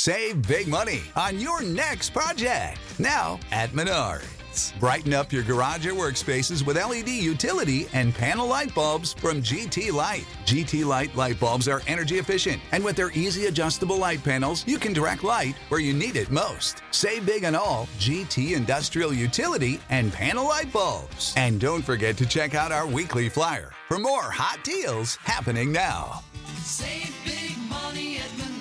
Save big money on your next project. Now at Menards. Brighten up your garage or workspaces with LED utility and panel light bulbs from GT Light. GT Light light bulbs are energy efficient, and with their easy adjustable light panels, you can direct light where you need it most. Save big on all GT industrial utility and panel light bulbs. And don't forget to check out our weekly flyer for more hot deals happening now. Save big money at Menards.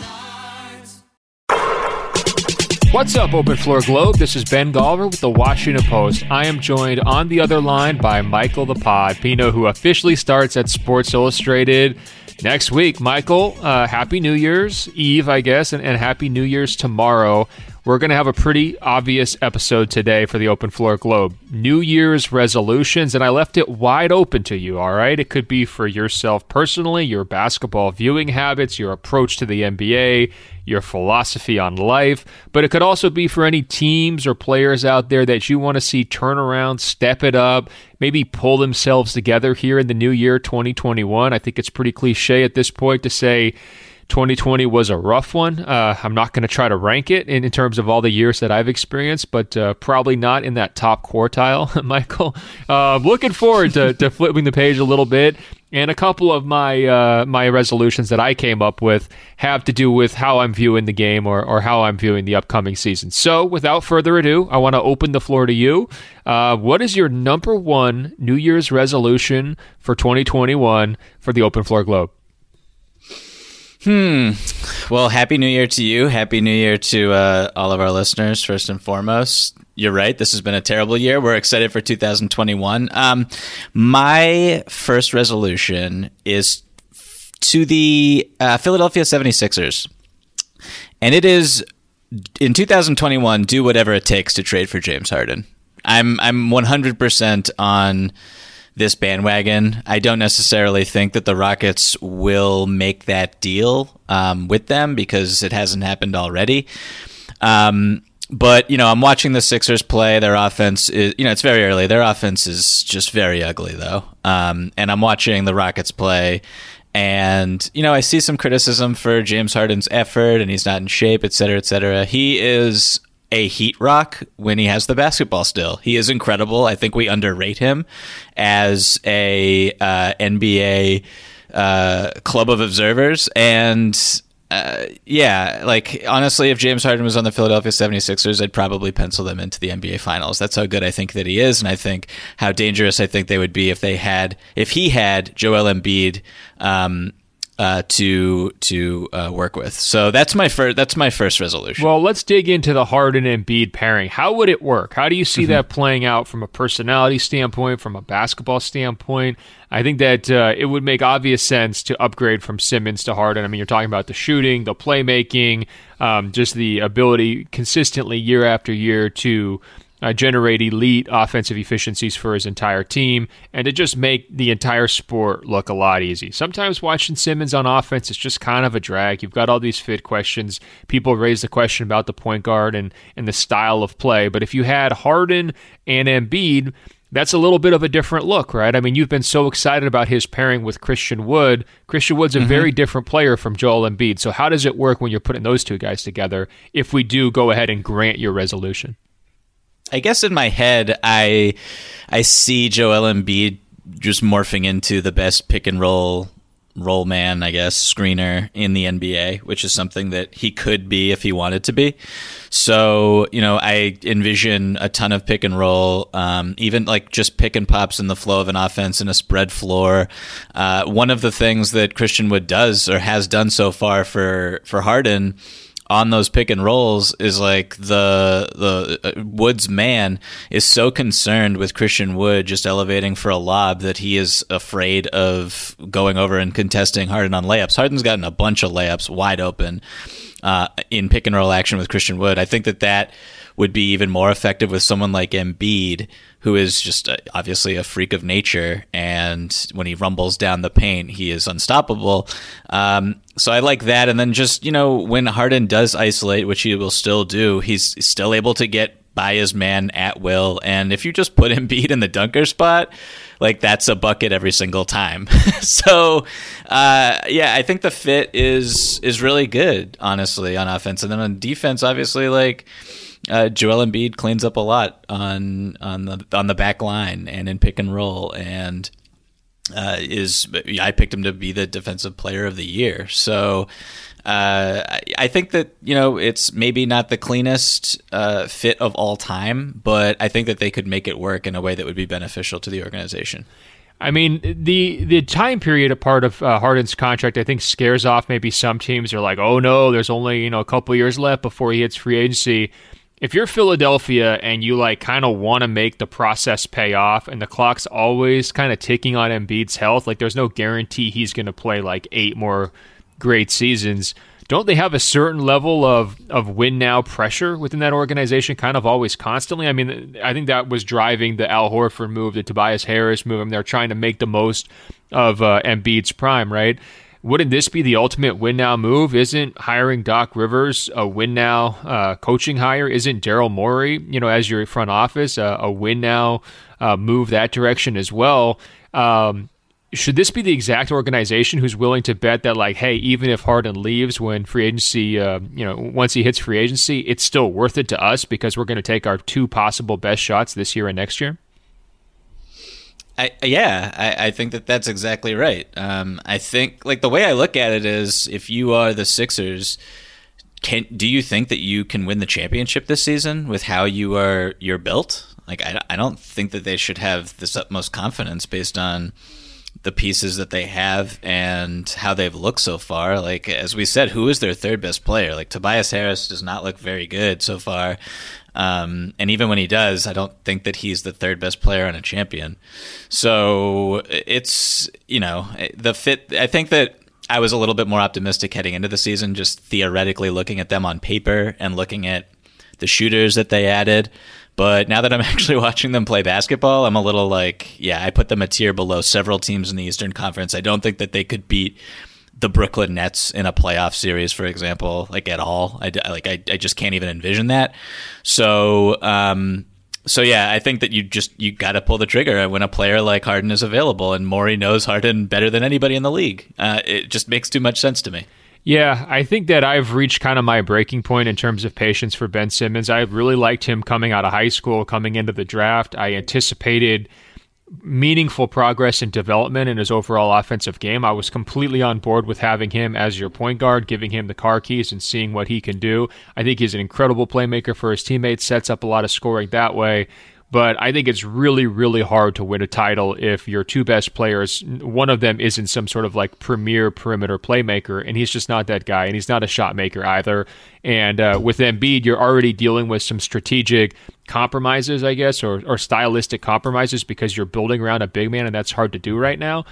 What's up, Open Floor Globe? This is Ben Golliver with the Washington Post. I am joined on the other line by Michael the Pod Pino, who officially starts at Sports Illustrated next week. Michael, Happy New Year's Eve, I guess, and Happy New Year's tomorrow. We're going to have a pretty obvious episode today for the Open Floor Globe. New Year's resolutions, and I left it wide open to you, all right? It could be for yourself personally, your basketball viewing habits, your approach to the NBA, your philosophy on life, but it could also be for any teams or players out there that you want to see turn around, step it up, maybe pull themselves together here in the new year, 2021. I think it's pretty cliche at this point to say 2020 was a rough one. I'm not going to try to rank it in terms of all the years that I've experienced, but probably not in that top quartile, Michael. Looking forward to flipping the page a little bit. And a couple of my resolutions that I came up with have to do with how I'm viewing the game or how I'm viewing the upcoming season. So without further ado, I want to open the floor to you. What is your number one New Year's resolution for 2021 for the Open Floor Globe? Well, Happy New Year to you. Happy New Year to all of our listeners, first and foremost. You're right. This has been a terrible year. We're excited for 2021. My first resolution is to the Philadelphia 76ers. And it is, in 2021, do whatever it takes to trade for James Harden. I'm 100% on this bandwagon. I don't necessarily think that the Rockets will make that deal with them because it hasn't happened already. But, I'm watching the Sixers play. Their offense is, it's very early. Their offense is just very ugly, though. And I'm watching the Rockets play. And, I see some criticism for James Harden's effort and he's not in shape, et cetera, et cetera. He is a heat rock when he has the basketball still. He is incredible. I think we underrate him as a NBA club of observers. And honestly, if James Harden was on the Philadelphia 76ers, I'd probably pencil them into the NBA Finals. That's how good I think that he is, and I think how dangerous I think they would be if he had Joel Embiid to work with. So that's my first resolution. Well, let's dig into the Harden and Embiid pairing. How would it work? How do you see that playing out from a personality standpoint, from a basketball standpoint? I think that it would make obvious sense to upgrade from Simmons to Harden. I mean, you're talking about the shooting, the playmaking, just the ability consistently year after year to generate elite offensive efficiencies for his entire team, and to just make the entire sport look a lot easy. Sometimes watching Simmons on offense is just kind of a drag. You've got all these fit questions. People raise the question about the point guard and the style of play, but if you had Harden and Embiid, that's a little bit of a different look, right? I mean, you've been so excited about his pairing with Christian Wood. Christian Wood's a very different player from Joel Embiid, so how does it work when you're putting those two guys together if we do go ahead and grant your resolution? I guess in my head, I see Joel Embiid just morphing into the best pick and roll man, I guess, screener in the NBA, which is something that he could be if he wanted to be. So, I envision a ton of pick and roll, even like just pick and pops in the flow of an offense and a spread floor. One of the things that Christian Wood does or has done so far for Harden on those pick and rolls is like the Wood's man is so concerned with Christian Wood just elevating for a lob that he is afraid of going over and contesting Harden on layups. Harden's gotten a bunch of layups wide open in pick and roll action with Christian Wood. I think that would be even more effective with someone like Embiid, who is just obviously a freak of nature, and when he rumbles down the paint, he is unstoppable. So I like that. And then just, when Harden does isolate, which he will still do, he's still able to get by his man at will. And if you just put Embiid in the dunker spot, like that's a bucket every single time. So, I think the fit is really good, honestly, on offense. And then on defense, obviously, like Joel Embiid cleans up a lot on the back line and in pick and roll, and I picked him to be the defensive player of the year. So I think that, it's maybe not the cleanest fit of all time, but I think that they could make it work in a way that would be beneficial to the organization. I mean, the time period a part of Harden's contract, I think, scares off maybe some teams. They're like, oh no, there's only a couple years left before he hits free agency. If you're Philadelphia and you kind of want to make the process pay off, and the clock's always kind of ticking on Embiid's health, like there's no guarantee he's going to play 8 more great seasons. Don't they have a certain level of win now pressure within that organization, kind of always constantly? I mean, I think that was driving the Al Horford move, the Tobias Harris move. I mean, they're trying to make the most of Embiid's prime, right? Wouldn't this be the ultimate win now move? Isn't hiring Doc Rivers a win now coaching hire? Isn't Daryl Morey, as your front office, a win now move that direction as well? Should this be the exact organization who's willing to bet that, hey, even if Harden leaves when free agency, once he hits free agency, it's still worth it to us because we're going to take our 2 possible best shots this year and next year? I think that's exactly right. I think the way I look at it is, if you are the Sixers, do you think that you can win the championship this season with how you're built? I don't think that they should have this utmost confidence based on the pieces that they have and how they've looked so far. As we said, who is their third best player? Tobias Harris does not look very good so far. And even when he does, I don't think that he's the third best player on a champion. So it's, the fit. I think that I was a little bit more optimistic heading into the season, just theoretically looking at them on paper and looking at the shooters that they added. But now that I'm actually watching them play basketball, I'm a little I put them a tier below several teams in the Eastern Conference. I don't think that they could beat the Brooklyn Nets in a playoff series, for example, at all. I just can't even envision that. So I think that you got to pull the trigger when a player like Harden is available, and Morey knows Harden better than anybody in the league. It just makes too much sense to me. Yeah, I think that I've reached kind of my breaking point in terms of patience for Ben Simmons. I really liked him coming out of high school, coming into the draft. I anticipated meaningful progress and development in his overall offensive game. I was completely on board with having him as your point guard, giving him the car keys and seeing what he can do. I think he's an incredible playmaker for his teammates, sets up a lot of scoring that way. But I think it's really, really hard to win a title if your 2 best players, one of them isn't some sort of premier perimeter playmaker, and he's just not that guy, and he's not a shot maker either. And with Embiid, you're already dealing with some strategic compromises, I guess, or stylistic compromises because you're building around a big man, and that's hard to do right now.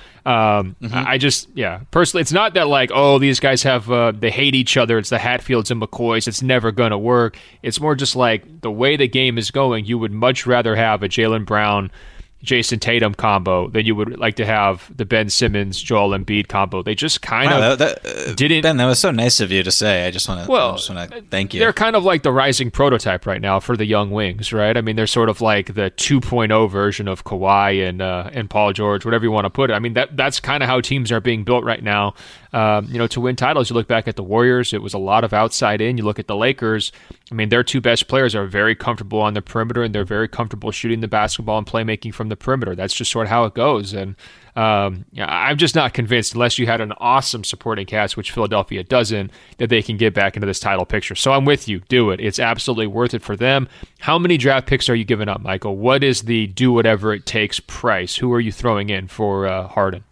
Personally, it's not that these guys have, they hate each other. It's the Hatfields and McCoys. It's never going to work. It's more just the way the game is going, you would much rather have a Jaylen Brown, Jason Tatum combo than you would like to have the Ben Simmons, Joel Embiid combo. They just kind of didn't. Ben, that was so nice of you to say. I just want to thank you. They're kind of like the rising prototype right now for the young wings, right? I mean, they're sort of like the 2.0 version of Kawhi and Paul George, whatever you want to put it. I mean, that's kind of how teams are being built right now. To win titles, you look back at the Warriors, it was a lot of outside in. You look at the Lakers, I mean, their 2 best players are very comfortable on the perimeter, and they're very comfortable shooting the basketball and playmaking from the perimeter. That's just sort of how it goes. And I'm just not convinced, unless you had an awesome supporting cast, which Philadelphia doesn't, that they can get back into this title picture. So I'm with you. Do it. It's absolutely worth it for them. How many draft picks are you giving up, Michael? What is the do whatever it takes price? Who are you throwing in for Harden?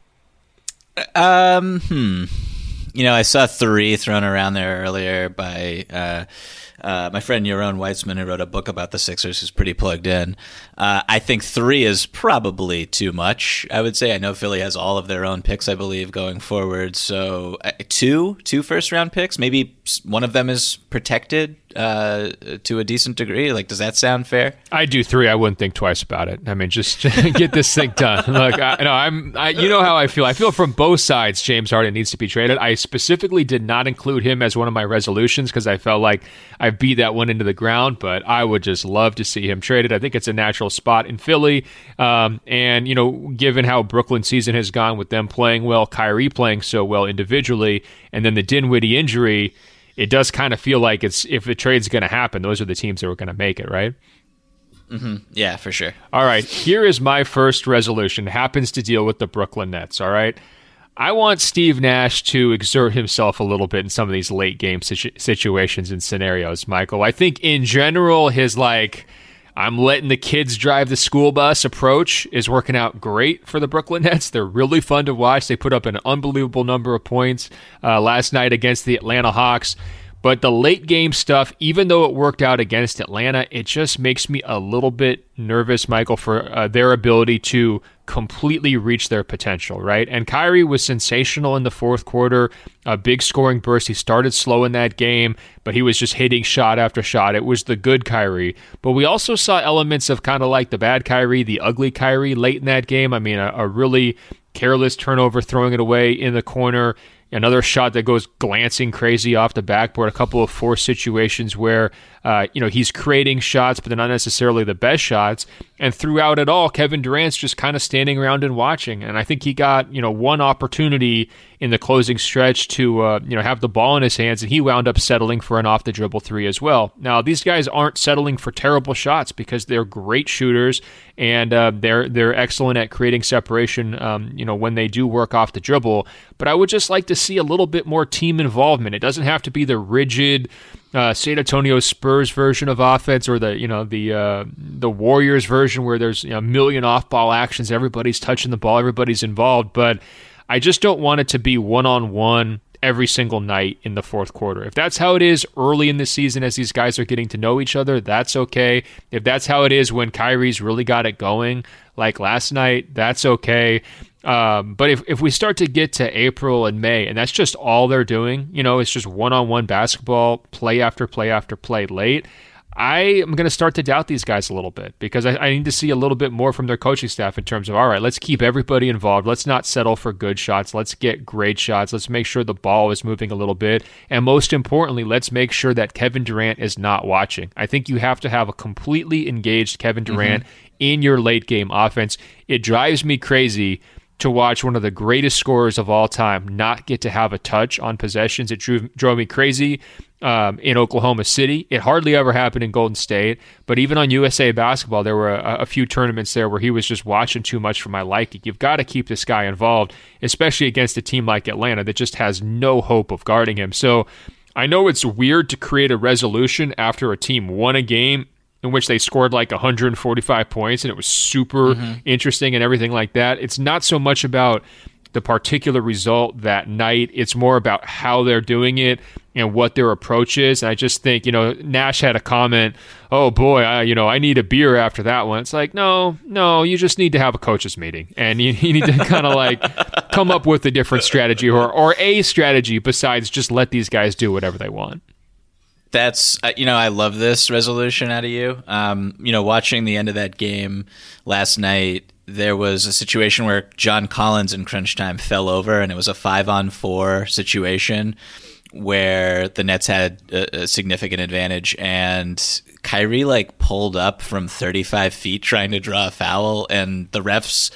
I saw 3 thrown around there earlier by my friend Yaron Weitzman, who wrote a book about the Sixers, who's pretty plugged in. I think 3 is probably too much, I would say. I know Philly has all of their own picks, I believe, going forward. So 2 first-round picks. Maybe one of them is protected to a decent degree. Does that sound fair? I do 3. I wouldn't think twice about it. I mean, just get this thing done. Look, you know how I feel. I feel from both sides James Harden needs to be traded. I specifically did not include him as one of my resolutions because I felt like I beat that one into the ground, but I would just love to see him traded. I think it's a natural spot in Philly. And, given how Brooklyn's season has gone with them playing well, Kyrie playing so well individually, and then the Dinwiddie injury, it does kind of feel like if the trade's going to happen, those are the teams that were going to make it, right? Mm-hmm. Yeah, for sure. All right, here is my first resolution. It happens to deal with the Brooklyn Nets, all right? I want Steve Nash to exert himself a little bit in some of these late game situations and scenarios, Michael. I think in general, his I'm letting the kids drive the school bus approach is working out great for the Brooklyn Nets. They're really fun to watch. They put up an unbelievable number of points last night against the Atlanta Hawks. But the late game stuff, even though it worked out against Atlanta, it just makes me a little bit nervous, Michael, for their ability to completely reach their potential, right? And Kyrie was sensational in the fourth quarter, a big scoring burst. He started slow in that game, but he was just hitting shot after shot. It was the good Kyrie. But we also saw elements of kind of like the bad Kyrie, the ugly Kyrie late in that game. I mean, a really careless turnover, throwing it away in the corner. Another shot that goes glancing crazy off the backboard. A couple of forced situations where, he's creating shots, but they're not necessarily the best shots. And throughout it all, Kevin Durant's just kind of standing around and watching. And I think he got, one opportunity in the closing stretch to, have the ball in his hands, and he wound up settling for an off-the-dribble three as well. Now, these guys aren't settling for terrible shots because they're great shooters, and they're excellent at creating separation, when they do work off the dribble. But I would just like to see a little bit more team involvement. It doesn't have to be the rigid San Antonio Spurs version of offense, or the Warriors version where there's a million off-ball actions, everybody's touching the ball, everybody's involved. But I just don't want it to be one-on-one every single night in the fourth quarter. If that's how it is early in the season as these guys are getting to know each other, that's okay. If that's how it is when Kyrie's really got it going, like last night, that's okay. But if we start to get to April and May, and that's just all they're doing, it's just one-on-one basketball, play after play after play late, I am going to start to doubt these guys a little bit because I need to see a little bit more from their coaching staff in terms of, all right, let's keep everybody involved. Let's not settle for good shots. Let's get great shots. Let's make sure the ball is moving a little bit. And most importantly, let's make sure that Kevin Durant is not watching. I think you have to have a completely engaged Kevin Durant in your late game offense. It drives me crazy to watch one of the greatest scorers of all time not get to have a touch on possessions. It drove me crazy in Oklahoma City. It hardly ever happened in Golden State, but even on USA Basketball, there were a few tournaments there where he was just watching too much for my liking. You've got to keep this guy involved, especially against a team like Atlanta that just has no hope of guarding him. So I know it's weird to create a resolution after a team won a game in which they scored like 145 points and it was super interesting and everything like that. It's not so much about the particular result that night. It's more about how they're doing it and what their approach is. And I just think, Nash had a comment, oh boy, I need a beer after that one. It's like, no, you just need to have a coaches meeting and you need to kind of like come up with a different strategy or a strategy besides just let these guys do whatever they want. That's, I love this resolution out of you. Watching the end of that game last night, there was a situation where John Collins in crunch time fell over, and it was a 5-on-4 situation where the Nets had a significant advantage, and Kyrie pulled up from 35 feet trying to draw a foul, and the refs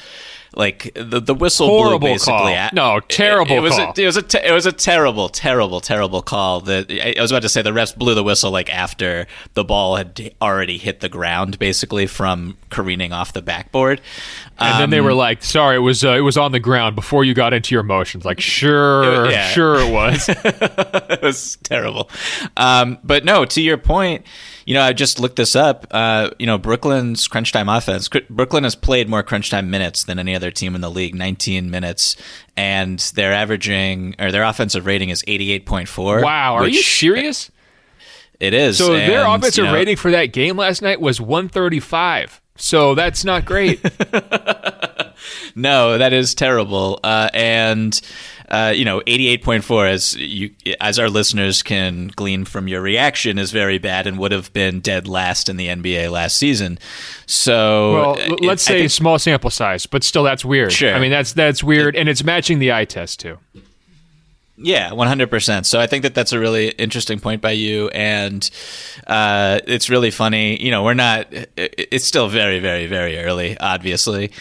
the whistle horrible blew basically. Terrible call. It was a terrible call. I was about to say the refs blew the whistle after the ball had already hit the ground, basically from careening off the backboard. And then they were like, "Sorry, it was on the ground before you got into your motions." Sure it was. It was terrible. But no, to your point. I just looked this up. Brooklyn's crunch time offense. Brooklyn has played more crunch time minutes than any other team in the league, 19 minutes, and their offensive rating is 88.4. Wow, are you serious? It is. So their offensive rating for that game last night was 135. So that's not great. No, that is terrible. 88.4, as our listeners can glean from your reaction, is very bad and would have been dead last in the NBA last season. So, let's say small sample size, but still, that's weird. Sure. I mean, that's weird, and it's matching the eye test too. Yeah, 100%. So I think that that's a really interesting point by you. And it's really funny. You know, it's still very, very, very early, obviously.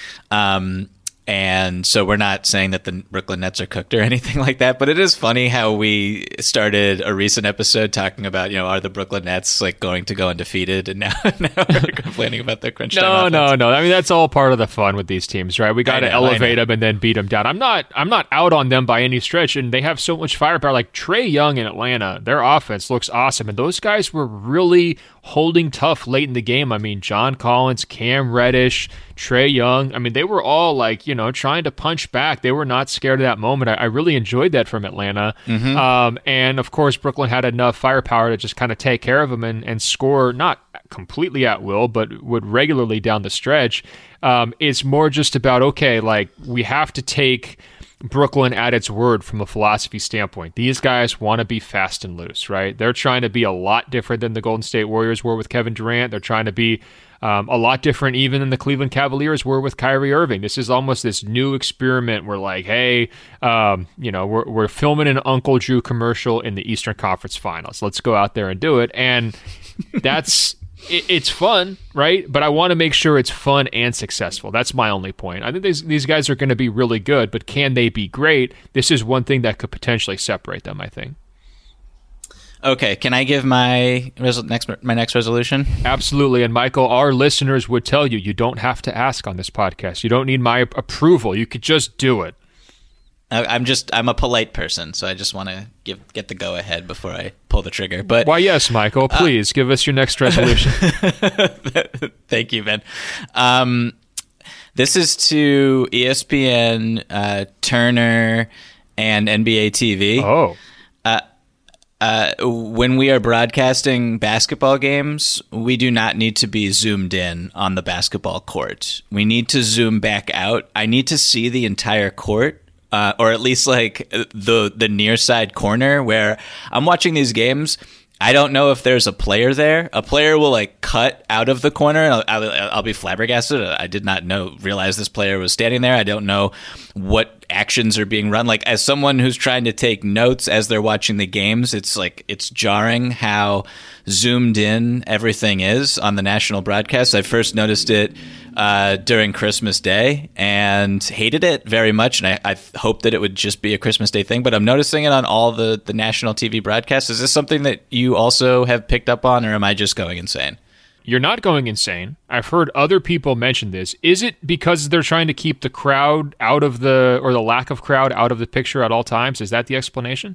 And so we're not saying that the Brooklyn Nets are cooked or anything like that. But it is funny how we started a recent episode talking about, are the Brooklyn Nets like going to go undefeated? And now we're complaining about their crunch time offense. No. I mean, that's all part of the fun with these teams, right? We got to elevate them and then beat them down. I'm not out on them by any stretch. And they have so much firepower. Like Trae Young in Atlanta, their offense looks awesome. And those guys were really holding tough late in the game. I mean, John Collins, Cam Reddish, Trae Young. I mean, they were all like, trying to punch back. They were not scared of that moment. I really enjoyed that from Atlanta. And of course, Brooklyn had enough firepower to just kind of take care of them and score, not completely at will, but would regularly down the stretch. It's more just about, okay, like we have to take Brooklyn at its word from a philosophy standpoint. These guys want to be fast and loose, right? They're trying to be a lot different than the Golden State Warriors were with Kevin Durant. They're trying to be a lot different even than the Cleveland Cavaliers were with Kyrie Irving. This is almost this new experiment. We're like, hey, we're filming an Uncle Drew commercial in the Eastern Conference Finals. Let's go out there and do it. And that's it's fun, right? But I want to make sure it's fun and successful. That's my only point. I think these guys are going to be really good, but can they be great? This is one thing that could potentially separate them, I think. Okay, can I give my next resolution? Absolutely. And Michael, our listeners would tell you don't have to ask on this podcast. You don't need my approval. You could just do it. I'm a polite person, so I just want to get the go ahead before I pull the trigger. But why, yes, Michael, please give us your next resolution. Thank you, Ben. This is to ESPN, Turner, and NBA TV. Oh. When we are broadcasting basketball games, we do not need to be zoomed in on the basketball court. We need to zoom back out. I need to see the entire court, or at least like the near side corner where I'm watching these games. I don't know if there's a player there. A player will like cut out of the corner. And I'll be flabbergasted. I did not realize this player was standing there. I don't know what actions are being run. Like as someone who's trying to take notes as they're watching the games, it's jarring how zoomed in everything is on the national broadcast. I first noticed it during Christmas Day and hated it very much. And I hoped that it would just be a Christmas Day thing, but I'm noticing it on all the national TV broadcasts. Is this something that you also have picked up on, or am I just going insane? You're not going insane. I've heard other people mention this. Is it because they're trying to keep the crowd out of the lack of crowd out of the picture at all times? Is that the explanation?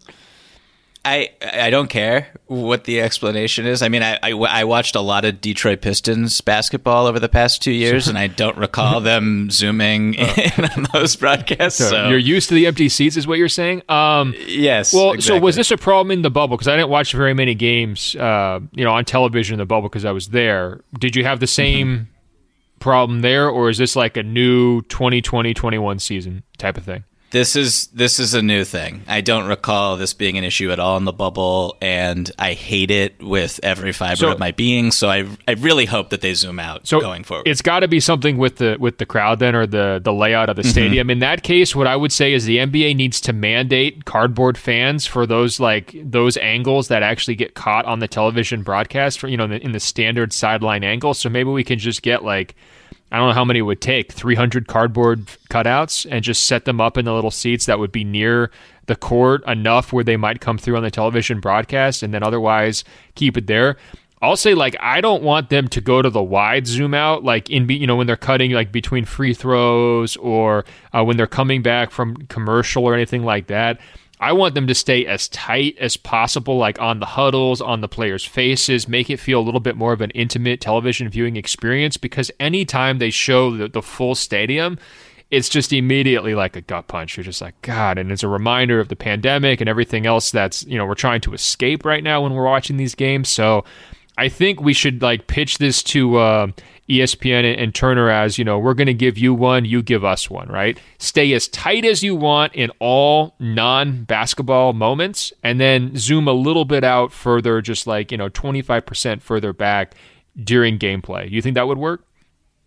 I don't care what the explanation is. I mean, I watched a lot of Detroit Pistons basketball over the past 2 years, and I don't recall them zooming in on those broadcasts. So you're used to the empty seats, is what you're saying? Yes. Well, exactly. So was this a problem in the bubble? Because I didn't watch very many games, on television in the bubble because I was there. Did you have the same problem there, or is this like a new 2020-21 season type of thing? This is a new thing. I don't recall this being an issue at all in the bubble, and I hate it with every fiber of my being. So I really hope that they zoom out going forward. It's got to be something with the crowd then, or the layout of the stadium. In that case, what I would say is the NBA needs to mandate cardboard fans for those angles that actually get caught on the television broadcast for in the standard sideline angle. So maybe we can just get I don't know how many it would take, 300 cardboard cutouts, and just set them up in the little seats that would be near the court enough where they might come through on the television broadcast, and then otherwise keep it there. I'll say, I don't want them to go to the wide zoom out, when they're cutting between free throws or when they're coming back from commercial or anything like that. I want them to stay as tight as possible, on the huddles, on the players' faces, make it feel a little bit more of an intimate television viewing experience, because anytime they show the full stadium, it's just immediately like a gut punch. You're just like, God, and it's a reminder of the pandemic and everything else that's, we're trying to escape right now when we're watching these games. So I think we should pitch this to ESPN and Turner as, we're going to give you one, you give us one, right? Stay as tight as you want in all non-basketball moments, and then zoom a little bit out further, just 25% further back during gameplay. You think that would work?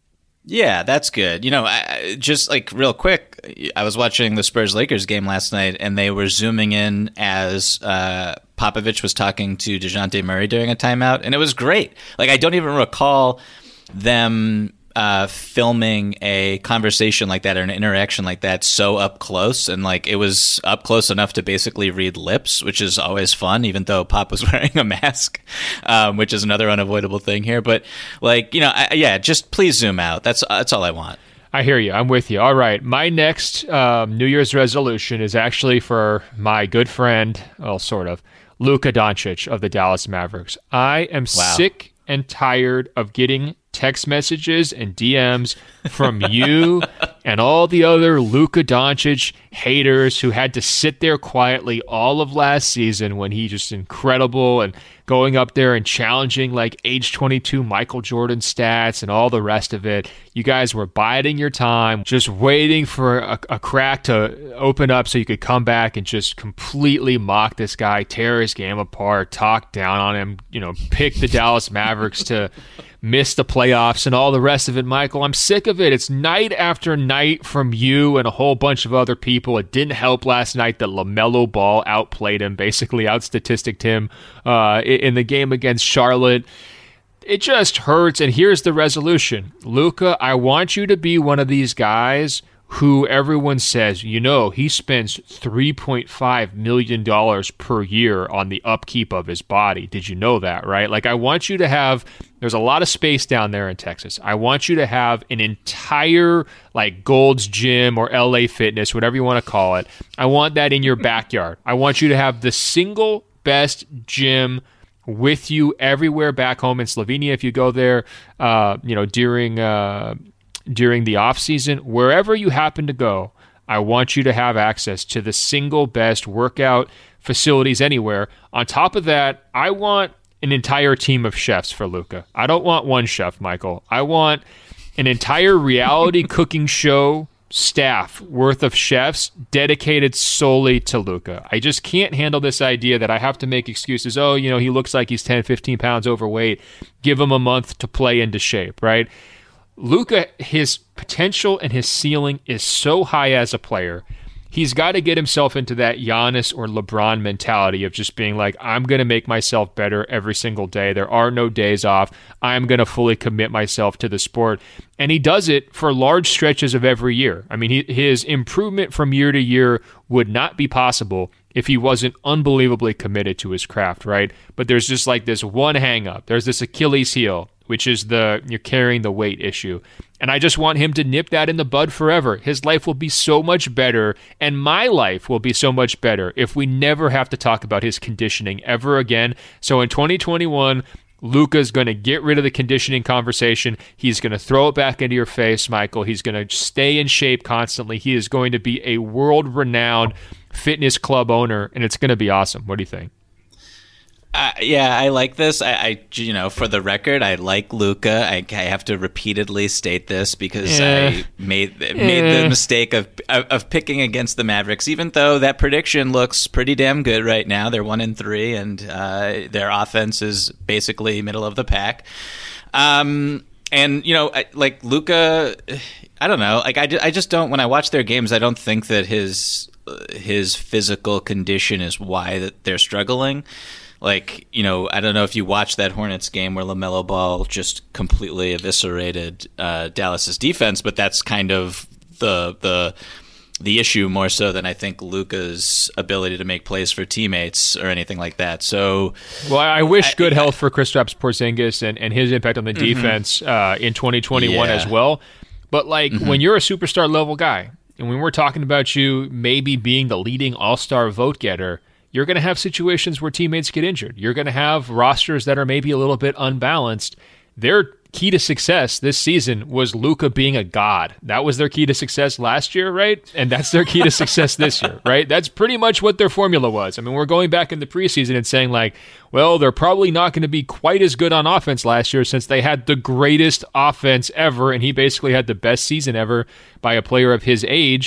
Yeah, that's good. Just like real quick, I was watching the Spurs-Lakers game last night, and they were zooming in as Popovich was talking to DeJounte Murray during a timeout, and it was great. Like, I don't even recall them filming a conversation like that or an interaction like that so up close, and like it was up close enough to basically read lips, which is always fun, even though Pop was wearing a mask, which is another unavoidable thing here. But like, just please zoom out. That's all I want. I hear you. I'm with you. All right. My next New Year's resolution is actually for my good friend, well, sort of, Luka Doncic of the Dallas Mavericks. I am sick and tired of getting text messages and DMs from you and all the other Luka Doncic haters who had to sit there quietly all of last season when he just incredible and going up there and challenging like age 22 Michael Jordan stats and all the rest of it. You guys were biding your time, just waiting for a crack to open up so you could come back and just completely mock this guy, tear his game apart, talk down on him, pick the Dallas Mavericks to miss the playoffs and all the rest of it, Michael. I'm sick of it. It's night after night from you and a whole bunch of other people. It didn't help last night that LaMelo Ball outplayed him, basically out-statisticked him in the game against Charlotte. It just hurts, and here's the resolution. Luka, I want you to be one of these guys who everyone says, he spends $3.5 million per year on the upkeep of his body. Did you know that, right? Like, I want you to have, there's a lot of space down there in Texas. I want you to have an entire, like, Gold's Gym or LA Fitness, whatever you want to call it. I want that in your backyard. I want you to have the single best gym with you everywhere back home in Slovenia if you go there, during the off season, wherever you happen to go. I want you to have access to the single best workout facilities anywhere. On top of that, I want an entire team of chefs for Luka. I don't want one chef, Michael. I want an entire reality cooking show staff worth of chefs dedicated solely to Luka. I just can't handle this idea that I have to make excuses. Oh, he looks like he's 10, 15 pounds overweight. Give him a month to play into shape, right? Luka, his potential and his ceiling is so high as a player. He's got to get himself into that Giannis or LeBron mentality of just being like, I'm going to make myself better every single day. There are no days off. I'm going to fully commit myself to the sport. And he does it for large stretches of every year. I mean, his improvement from year to year would not be possible if he wasn't unbelievably committed to his craft, right? But there's just like this one hang up. There's this Achilles heel, which is you're carrying the weight issue. And I just want him to nip that in the bud forever. His life will be so much better, and my life will be so much better if we never have to talk about his conditioning ever again. So in 2021, Luka's going to get rid of the conditioning conversation. He's going to throw it back into your face, Michael. He's going to stay in shape constantly. He is going to be a world-renowned fitness club owner, and it's going to be awesome. What do you think? Yeah, I like this. I for the record, I like Luka. I have to repeatedly state this because I made the mistake of picking against the Mavericks, even though that prediction looks pretty damn good right now. They're 1-3, and their offense is basically middle of the pack. And like Luka, I don't know. Like I just don't. When I watch their games, I don't think that his physical condition is why that they're struggling. Like, I don't know if you watched that Hornets game where LaMelo Ball just completely eviscerated Dallas's defense, but that's kind of the issue more so than I think Luka's ability to make plays for teammates or anything like that. So, well, I wish good health for Kristaps Porzingis and his impact on the defense in 2021 as well. But when you're a superstar level guy, and when we're talking about you maybe being the leading all-star vote getter, you're going to have situations where teammates get injured. You're going to have rosters that are maybe a little bit unbalanced. Their key to success this season was Luka being a god. That was their key to success last year, right? And that's their key to success this year, right? That's pretty much what their formula was. I mean, we're going back in the preseason and saying well, they're probably not going to be quite as good on offense last year since they had the greatest offense ever, and he basically had the best season ever by a player of his age.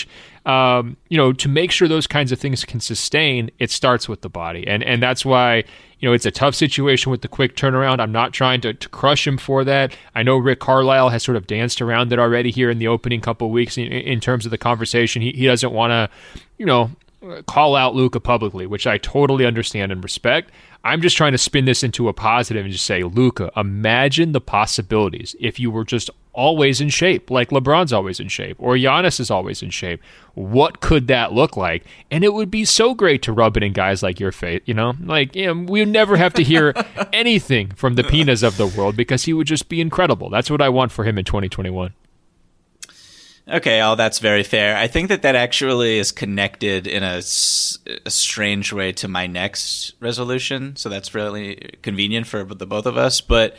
To make sure those kinds of things can sustain, it starts with the body. And that's why, it's a tough situation with the quick turnaround. I'm not trying to crush him for that. I know Rick Carlisle has sort of danced around it already here in the opening couple of weeks in terms of the conversation. He doesn't want to, call out Luka publicly, which I totally understand and respect. I'm just trying to spin this into a positive and just say, Luka, imagine the possibilities if you were just always in shape, like LeBron's always in shape, or Giannis is always in shape. What could that look like? And it would be so great to rub it in guys like your face, we would never have to hear anything from the Pinas of the world because he would just be incredible. That's what I want for him in 2021. Okay, that's very fair. I think that actually is connected in a strange way to my next resolution, so that's really convenient for the both of us. But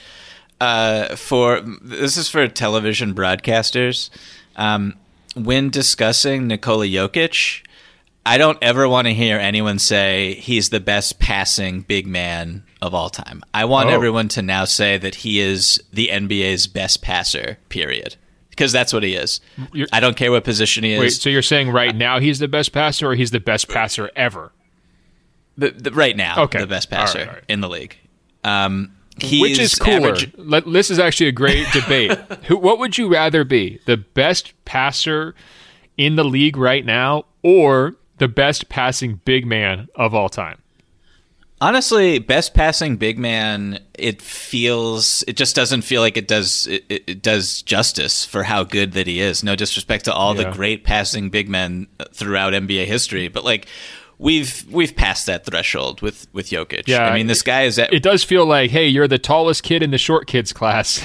this is for television broadcasters. When discussing Nikola Jokic, I don't ever want to hear anyone say he's the best passing big man of all time. I want everyone to now say that he is the NBA's best passer, period. Because that's what he is. I don't care what position he is. Wait, so you're saying right now he's the best passer, or he's the best passer ever? Right now, okay. The best passer all right. in the league. Which is cooler? This is actually a great debate. What would you rather be? The best passer in the league right now, or the best passing big man of all time? Honestly, best passing big man, it just doesn't feel like it does justice for how good that he is. No disrespect to all the great passing big men throughout NBA history, but we've passed that threshold with Jokic. Yeah, I mean, this guy is it does feel like, hey, you're the tallest kid in the short kids class.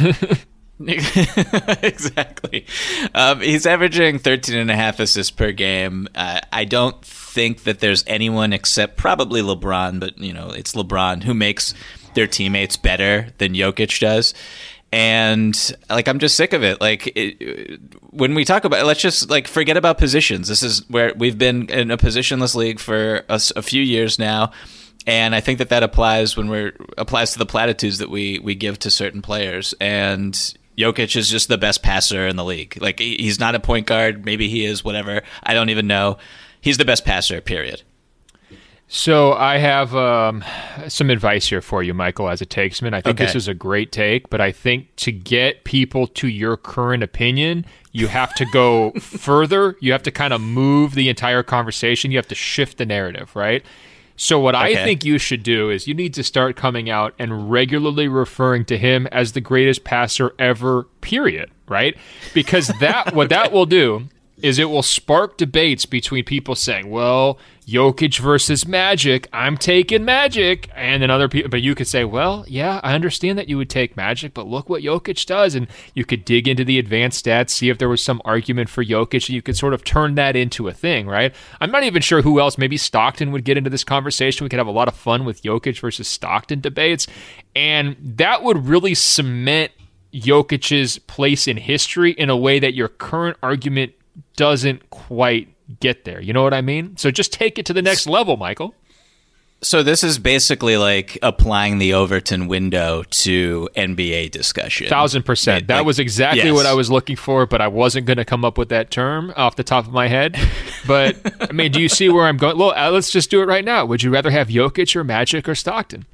Exactly. He's averaging 13.5 assists per game. I don't think that there's anyone except probably LeBron, but it's LeBron who makes their teammates better than Jokic does. And I'm just sick of it. When we talk about, let's just forget about positions. This is where we've been in a positionless league for a few years now. And I think that applies applies to the platitudes that we give to certain players. And Jokic is just the best passer in the league. He's not a point guard. Maybe he is, whatever. I don't even know. He's the best passer, period. So I have some advice here for you, Michael, as a takesman. I think this is a great take, but I think to get people to your current opinion, you have to go further. You have to kind of move the entire conversation. You have to shift the narrative, right? So what I think you should do is you need to start coming out and regularly referring to him as the greatest passer ever, period, right? Because what that will do is it will spark debates between people saying, well, Jokic versus Magic, I'm taking Magic. And then other people, but you could say, well, yeah, I understand that you would take Magic, but look what Jokic does. And you could dig into the advanced stats, see if there was some argument for Jokic, and you could sort of turn that into a thing, right? I'm not even sure who else. Maybe Stockton would get into this conversation. We could have a lot of fun with Jokic versus Stockton debates. And that would really cement Jokic's place in history in a way that your current argument doesn't quite get there. You know what I mean? So just take it to the next level, Michael. So this is basically applying the Overton window to NBA discussion. 1,000%. That was exactly what I was looking for, but I wasn't going to come up with that term off the top of my head. But, I mean, do you see where I'm going? Well, let's just do it right now. Would you rather have Jokic or Magic or Stockton?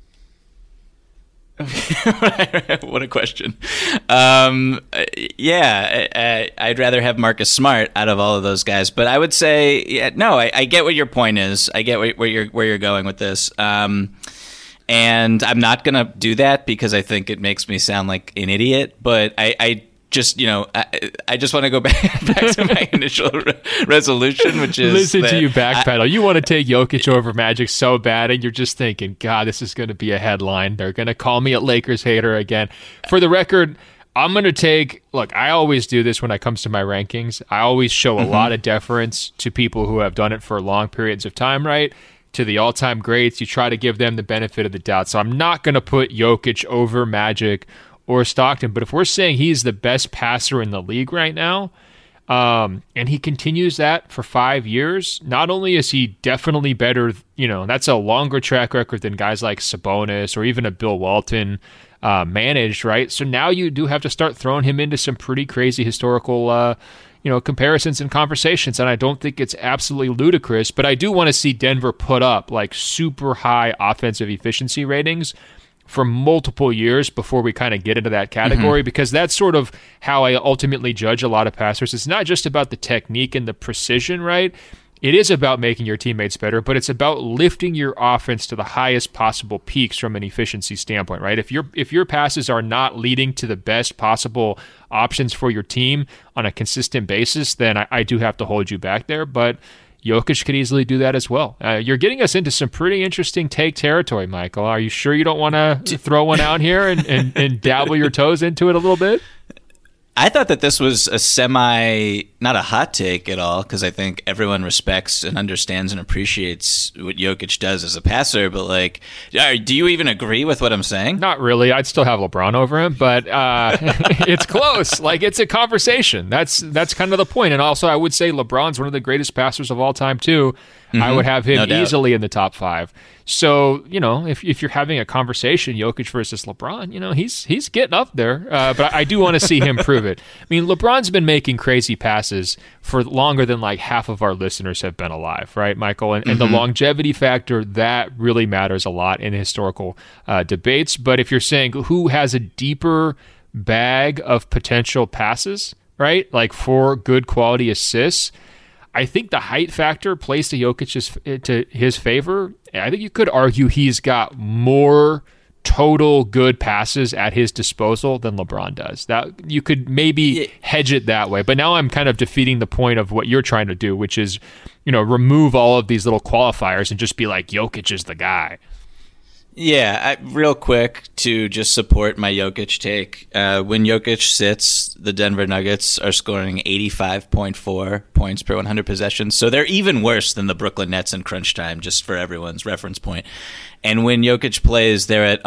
What a question. I'd rather have Marcus Smart out of all of those guys, but I would say, I get what your point is. I get where you're going with this. And I'm not going to do that because I think it makes me sound like an idiot, but I just want to go back to my initial resolution, which is listen to you backpedal. You want to take Jokic over Magic so bad, and you're just thinking, God, this is going to be a headline. They're going to call me a Lakers hater again. For the record, I'm going to look, I always do this when it comes to my rankings. I always show a lot of deference to people who have done it for long periods of time, right? To the all-time greats, you try to give them the benefit of the doubt. So I'm not going to put Jokic over Magic or Stockton, but if we're saying he's the best passer in the league right now, and he continues that for 5 years, not only is he definitely better, that's a longer track record than guys like Sabonis or even a Bill Walton managed, right? So now you do have to start throwing him into some pretty crazy historical, comparisons and conversations, and I don't think it's absolutely ludicrous, but I do want to see Denver put up like super high offensive efficiency ratings for multiple years before we kind of get into that category, because that's sort of how I ultimately judge a lot of passers. It's not just about the technique and the precision, right? It is about making your teammates better, but it's about lifting your offense to the highest possible peaks from an efficiency standpoint, right? If your passes are not leading to the best possible options for your team on a consistent basis, then I do have to hold you back there. But Jokic could easily do that as well. You're getting us into some pretty interesting take territory, Michael. Are you sure you don't want to throw one out here and dabble your toes into it a little bit? I thought that this was not a hot take at all, because I think everyone respects and understands and appreciates what Jokic does as a passer. But like, do you even agree with what I'm saying? Not really. I'd still have LeBron over him, but it's close. Like, it's a conversation. That's kind of the point. And also, I would say LeBron's one of the greatest passers of all time too. I would have him easily in the top 5. So, if you're having a conversation, Jokic versus LeBron, he's getting up there. But I do want to see him prove it. I mean, LeBron's been making crazy passes for longer than like half of our listeners have been alive, right, Michael? And the longevity factor, that really matters a lot in historical debates. But if you're saying who has a deeper bag of potential passes, right, like for good quality assists, I think the height factor plays to his favor. I think you could argue he's got more total good passes at his disposal than LeBron does. That you could maybe hedge it that way. But now I'm kind of defeating the point of what you're trying to do, which is, remove all of these little qualifiers and just be like, Jokic is the guy. Yeah, real quick to just support my Jokic take. When Jokic sits, the Denver Nuggets are scoring 85.4 points per 100 possessions. So they're even worse than the Brooklyn Nets in crunch time, just for everyone's reference point. And when Jokic plays, they're at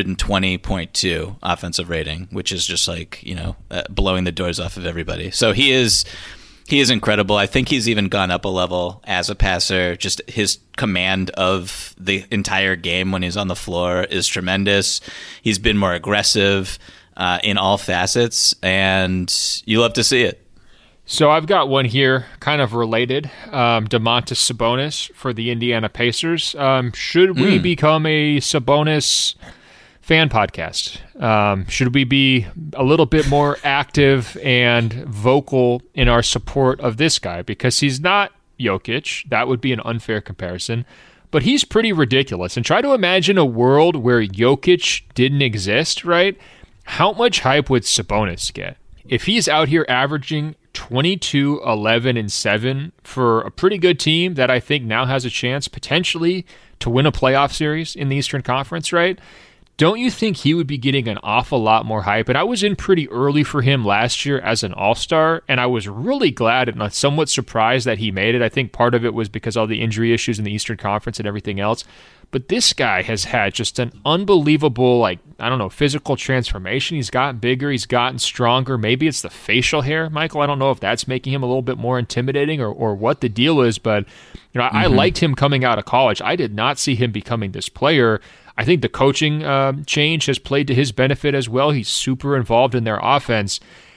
120.2 offensive rating, which is just like, blowing the doors off of everybody. So he is incredible. I think he's even gone up a level as a passer. Just his command of the entire game when he's on the floor is tremendous. He's been more aggressive in all facets, and you love to see it. So I've got one here, kind of related. Domantas Sabonis for the Indiana Pacers. Should we become a Sabonis fan podcast? Should we be a little bit more active and vocal in our support of this guy? Because he's not Jokic. That would be an unfair comparison. But he's pretty ridiculous. And try to imagine a world where Jokic didn't exist, right? How much hype would Sabonis get? If he's out here averaging 22, 11, and 7 for a pretty good team that I think now has a chance potentially to win a playoff series in the Eastern Conference, right? Don't you think he would be getting an awful lot more hype? And I was in pretty early for him last year as an all-star, and I was really glad and somewhat surprised that he made it. I think part of it was because of all the injury issues in the Eastern Conference and everything else. But this guy has had just an unbelievable, physical transformation. He's gotten bigger. He's gotten stronger. Maybe it's the facial hair, Michael. I don't know if that's making him a little bit more intimidating or what the deal is. But I liked him coming out of college. I did not see him becoming this player. I think the coaching change has played to his benefit as well. He's super involved in their offense.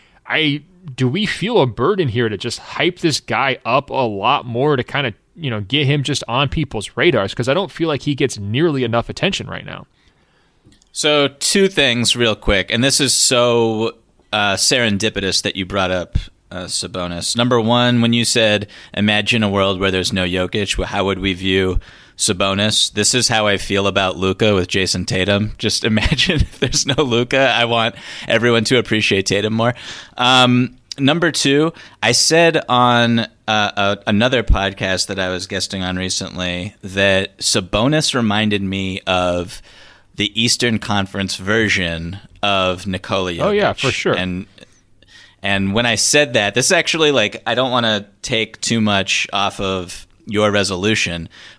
Do we feel a burden here to just hype this guy up a lot more to kind of get him just on people's radars? Because I don't feel like he gets nearly enough attention right now. So 2 things real quick, and this is so serendipitous that you brought up Sabonis. Number 1, when you said, imagine a world where there's no Jokic, how would we view Sabonis? This is how I feel about Luka with Jason Tatum. Just imagine if there's no Luka. I want everyone to appreciate Tatum more. Number 2, I said on another podcast that I was guesting on recently that Sabonis reminded me of the Eastern Conference version of Nikola Jokic. Oh, yeah, for sure. And when I said that, this is actually I don't want to take too much off of your resolution,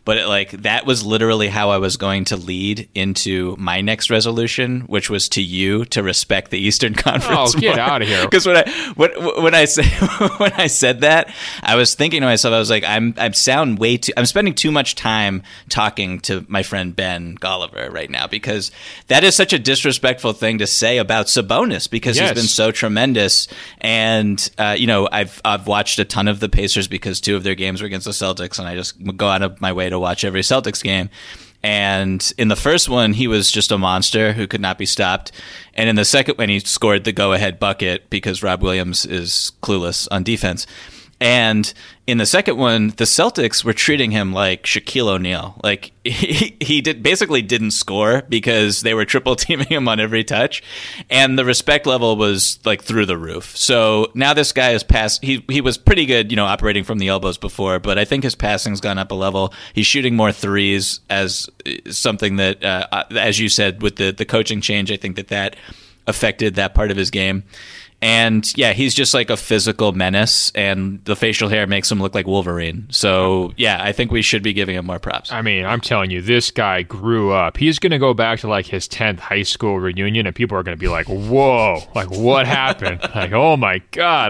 but that was literally how I was going to lead into my next resolution, which was to respect the Eastern Conference. Oh, get out of here! Because when I said that, I was thinking to myself, I was like, I'm spending too much time talking to my friend Ben Golliver right now, because that is such a disrespectful thing to say about Sabonis, because he's been so tremendous. And I've watched a ton of the Pacers because 2 of their games were against the Celtics, and I just go out of my way to watch every Celtics game. And in the first one, he was just a monster who could not be stopped. And in the second one, he scored the go-ahead bucket because Rob Williams is clueless on defense. And in the second one, the Celtics were treating him like Shaquille O'Neal. Like he basically didn't score because they were triple teaming him on every touch, and the respect level was like through the roof. So now this guy is past. He was pretty good, operating from the elbows before, but I think his passing's gone up a level. He's shooting more threes, as something that, as you said, with the coaching change, I think that affected that part of his game. And yeah, he's just like a physical menace, and the facial hair makes him look like Wolverine. So yeah, I think we should be giving him more props. I mean, I'm telling you, this guy grew up. He's going to go back to like his 10th high school reunion, and people are going to be like, whoa, like what happened? Like, oh my God.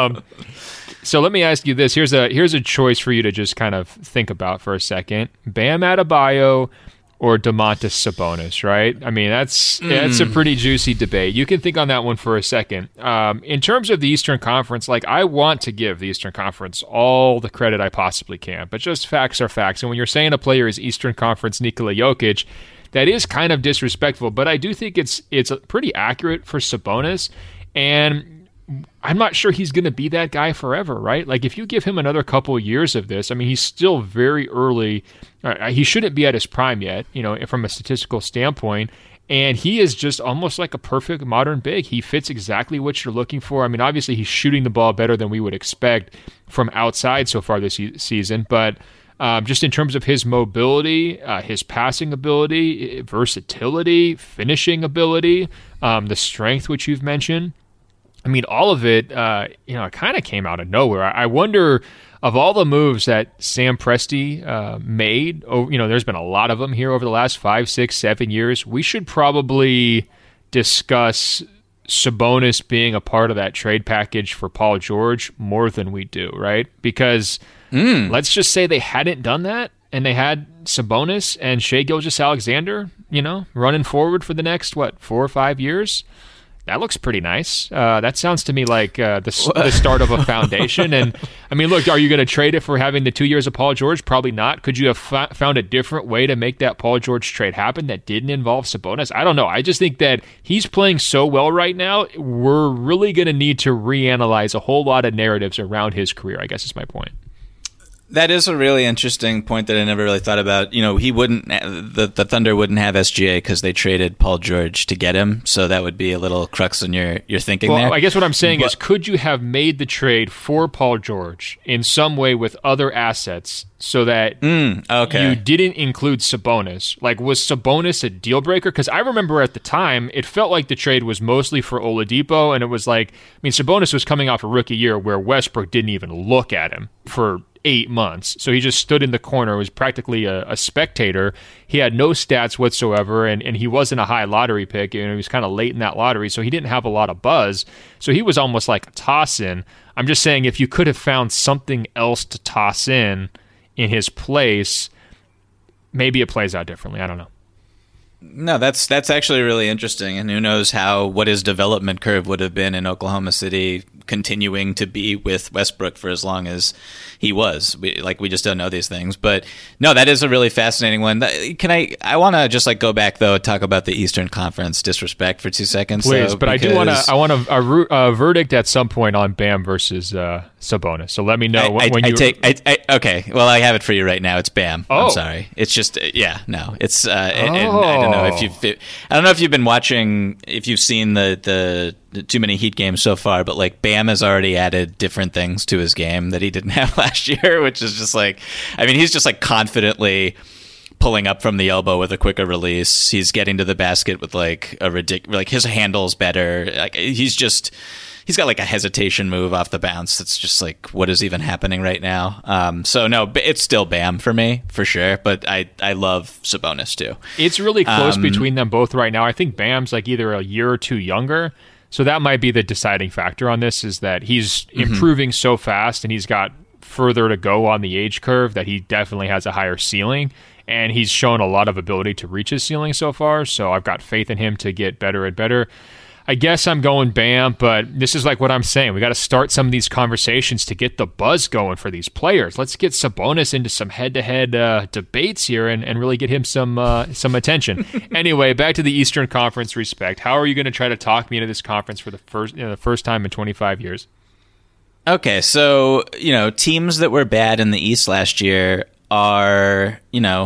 So let me ask you this. Here's a choice for you to just kind of think about for a second. Bam Adebayo or Domantas Sabonis, right? I mean, that's a pretty juicy debate. You can think on that one for a second. In terms of the Eastern Conference, I want to give the Eastern Conference all the credit I possibly can, but just facts are facts. And when you're saying a player is Eastern Conference Nikola Jokic, that is kind of disrespectful, but I do think it's pretty accurate for Sabonis, and I'm not sure he's going to be that guy forever, right? Like, if you give him another couple of years of this, I mean, he's still very early. He shouldn't be at his prime yet, from a statistical standpoint. And he is just almost like a perfect modern big. He fits exactly what you're looking for. I mean, obviously, he's shooting the ball better than we would expect from outside so far this season. But just in terms of his mobility, his passing ability, versatility, finishing ability, the strength, which you've mentioned, I mean, all of it, it kind of came out of nowhere. I wonder, of all the moves that Sam Presti made, there's been a lot of them here over the last 5, 6, 7 years. We should probably discuss Sabonis being a part of that trade package for Paul George more than we do, right? Because let's just say they hadn't done that, and they had Sabonis and Shai Gilgeous-Alexander, running forward for the next, 4 or 5 years. That looks pretty nice. That sounds to me like the start of a foundation. And I mean, look, are you going to trade it for having the 2 years of Paul George? Probably not. Could you have found a different way to make that Paul George trade happen that didn't involve Sabonis? I don't know. I just think that he's playing so well right now, we're really going to need to reanalyze a whole lot of narratives around his career, I guess is my point. That is a really interesting point that I never really thought about. He wouldn't, the Thunder wouldn't have SGA because they traded Paul George to get him. So that would be a little crux in your thinking there. I guess what I'm saying is, could you have made the trade for Paul George in some way with other assets so that you didn't include Sabonis? Like, was Sabonis a deal breaker? Because I remember at the time, it felt like the trade was mostly for Oladipo, and it was like, Sabonis was coming off a rookie year where Westbrook didn't even look at him for 8 months. So he just stood in the corner, was practically a spectator. He had no stats whatsoever, and he wasn't a high lottery pick. He was kind of late in that lottery, so he didn't have a lot of buzz. So he was almost like a toss-in. I'm just saying, if you could have found something else to toss in his place, maybe it plays out differently. I don't know. No, that's actually really interesting, and who knows what his development curve would have been in Oklahoma City, continuing to be with Westbrook for as long as he was. We just don't know these things. But no, that is a really fascinating one. I want to just go back though and talk about the Eastern Conference disrespect for 2 seconds. Please, though, but I want a verdict at some point on Bam versus Sabonis. So let me know okay. Well, I have it for you right now. It's Bam. Oh. I'm sorry. It's just It's and I don't know if you've been watching, if you've seen the too many Heat games so far, but Bam has already added different things to his game that he didn't have last year, which is just he's just confidently pulling up from the elbow with a quicker release. He's getting to the basket with like a ridiculous, like his handle's better. Like he's got like a hesitation move off the bounce. That's just like, what is even happening right now? So no, it's still Bam for me for sure. But I love Sabonis too. It's really close between them both right now. I think Bam's like either a year or two younger. So that might be the deciding factor on this, is that he's improving so fast and he's got further to go on the age curve, that he definitely has a higher ceiling. And he's shown a lot of ability to reach his ceiling so far. So I've got faith in him to get better and better. I guess I'm going Bam, but this is like what I'm saying. We got to start some of these conversations to get the buzz going for these players. Let's get Sabonis into some head-to-head debates here and really get him some attention. Anyway, back to the Eastern Conference respect. How are you going to try to talk me into this conference for the first time in 25 years? Okay, so, teams that were bad in the East last year are,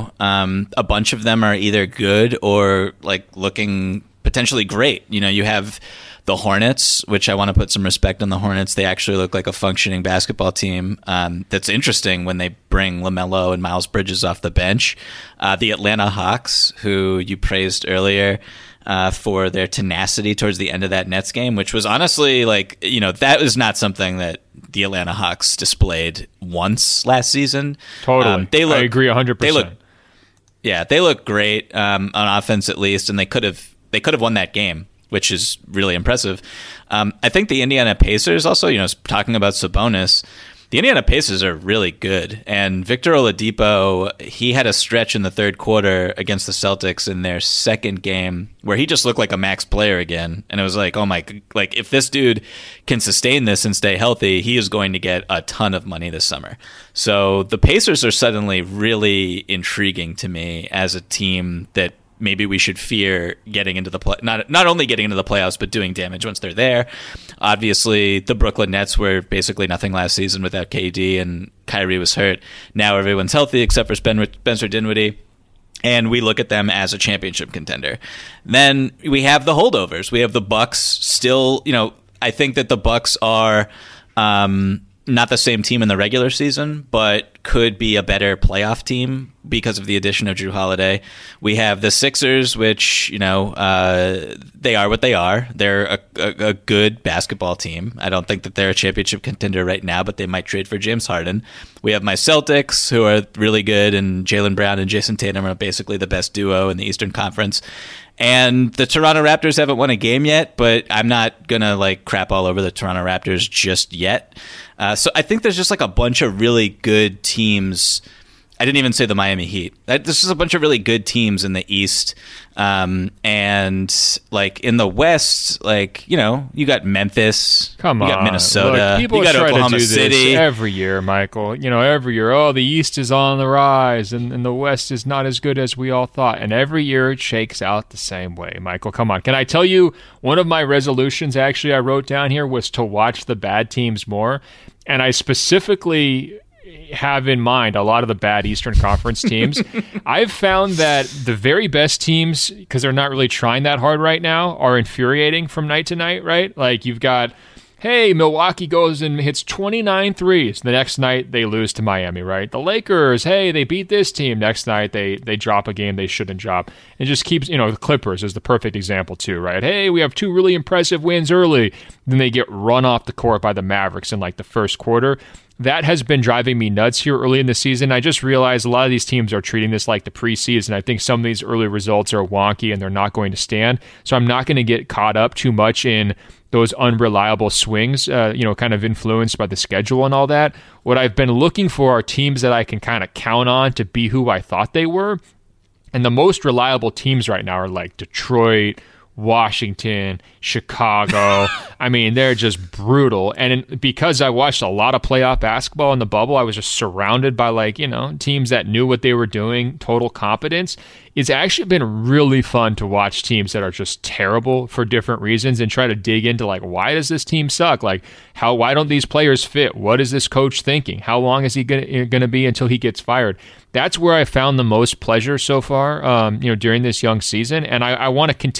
a bunch of them are either good or like looking potentially great. You have the Hornets, which I want to put some respect on the Hornets. They actually look like a functioning basketball team. That's interesting when they bring LaMelo and Miles Bridges off the bench. The Atlanta Hawks, who you praised earlier for their tenacity towards the end of that Nets game, which was honestly like, that was not something that the Atlanta Hawks displayed once last season. Totally. I agree 100%. They look great on offense at least, and they could have won that game, which is really impressive. I think the Indiana Pacers also, talking about Sabonis, the Indiana Pacers are really good. And Victor Oladipo, he had a stretch in the third quarter against the Celtics in their second game where he just looked like a max player again. And it was like, oh my, like if this dude can sustain this and stay healthy, he is going to get a ton of money this summer. So the Pacers are suddenly really intriguing to me as a team that maybe we should fear getting into the not only getting into the playoffs, but doing damage once they're there. Obviously, the Brooklyn Nets were basically nothing last season without KD, and Kyrie was hurt. Now everyone's healthy except for Spencer Dinwiddie, and we look at them as a championship contender. Then we have the holdovers. We have the Bucks still. I think that the Bucks are not the same team in the regular season, but could be a better playoff team because of the addition of Jrue Holiday. We have the Sixers, which, they are what they are. They're a good basketball team. I don't think that they're a championship contender right now, but they might trade for James Harden. We have my Celtics, who are really good, and Jaylen Brown and Jason Tatum are basically the best duo in the Eastern Conference. And the Toronto Raptors haven't won a game yet, but I'm not going to crap all over the Toronto Raptors just yet. So I think there's just a bunch of really good teams. I didn't even say the Miami Heat. This is a bunch of really good teams in the East. And in the West, you got Memphis. Come on. You got Minnesota. Look, people you got try Oklahoma to do City. This every year, Michael. Every year, the East is on the rise and the West is not as good as we all thought. And every year it shakes out the same way, Michael. Come on. Can I tell you, one of my resolutions actually I wrote down here was to watch the bad teams more. And I specifically have in mind a lot of the bad Eastern Conference teams. I've found that the very best teams, because they're not really trying that hard right now, are infuriating from night to night, right? Like you've got, hey, Milwaukee goes and hits 29 threes. The next night they lose to Miami, right? The Lakers, hey, they beat this team. Next night they drop a game they shouldn't drop. It just keeps, the Clippers is the perfect example too, right? Hey, we have two really impressive wins early. Then they get run off the court by the Mavericks in the first quarter. That has been driving me nuts here early in the season. I just realized a lot of these teams are treating this like the preseason. I think some of these early results are wonky and they're not going to stand. So I'm not going to get caught up too much in those unreliable swings, kind of influenced by the schedule and all that. What I've been looking for are teams that I can kind of count on to be who I thought they were. And the most reliable teams right now are like Detroit, Washington, Chicago. I mean, they're just brutal. And because I watched a lot of playoff basketball in the bubble, I was just surrounded by teams that knew what they were doing, total competence. It's actually been really fun to watch teams that are just terrible for different reasons and try to dig into why does this team suck? Why don't these players fit? What is this coach thinking? How long is he going to be until he gets fired? That's where I found the most pleasure so far, during this young season. And I want to continue doing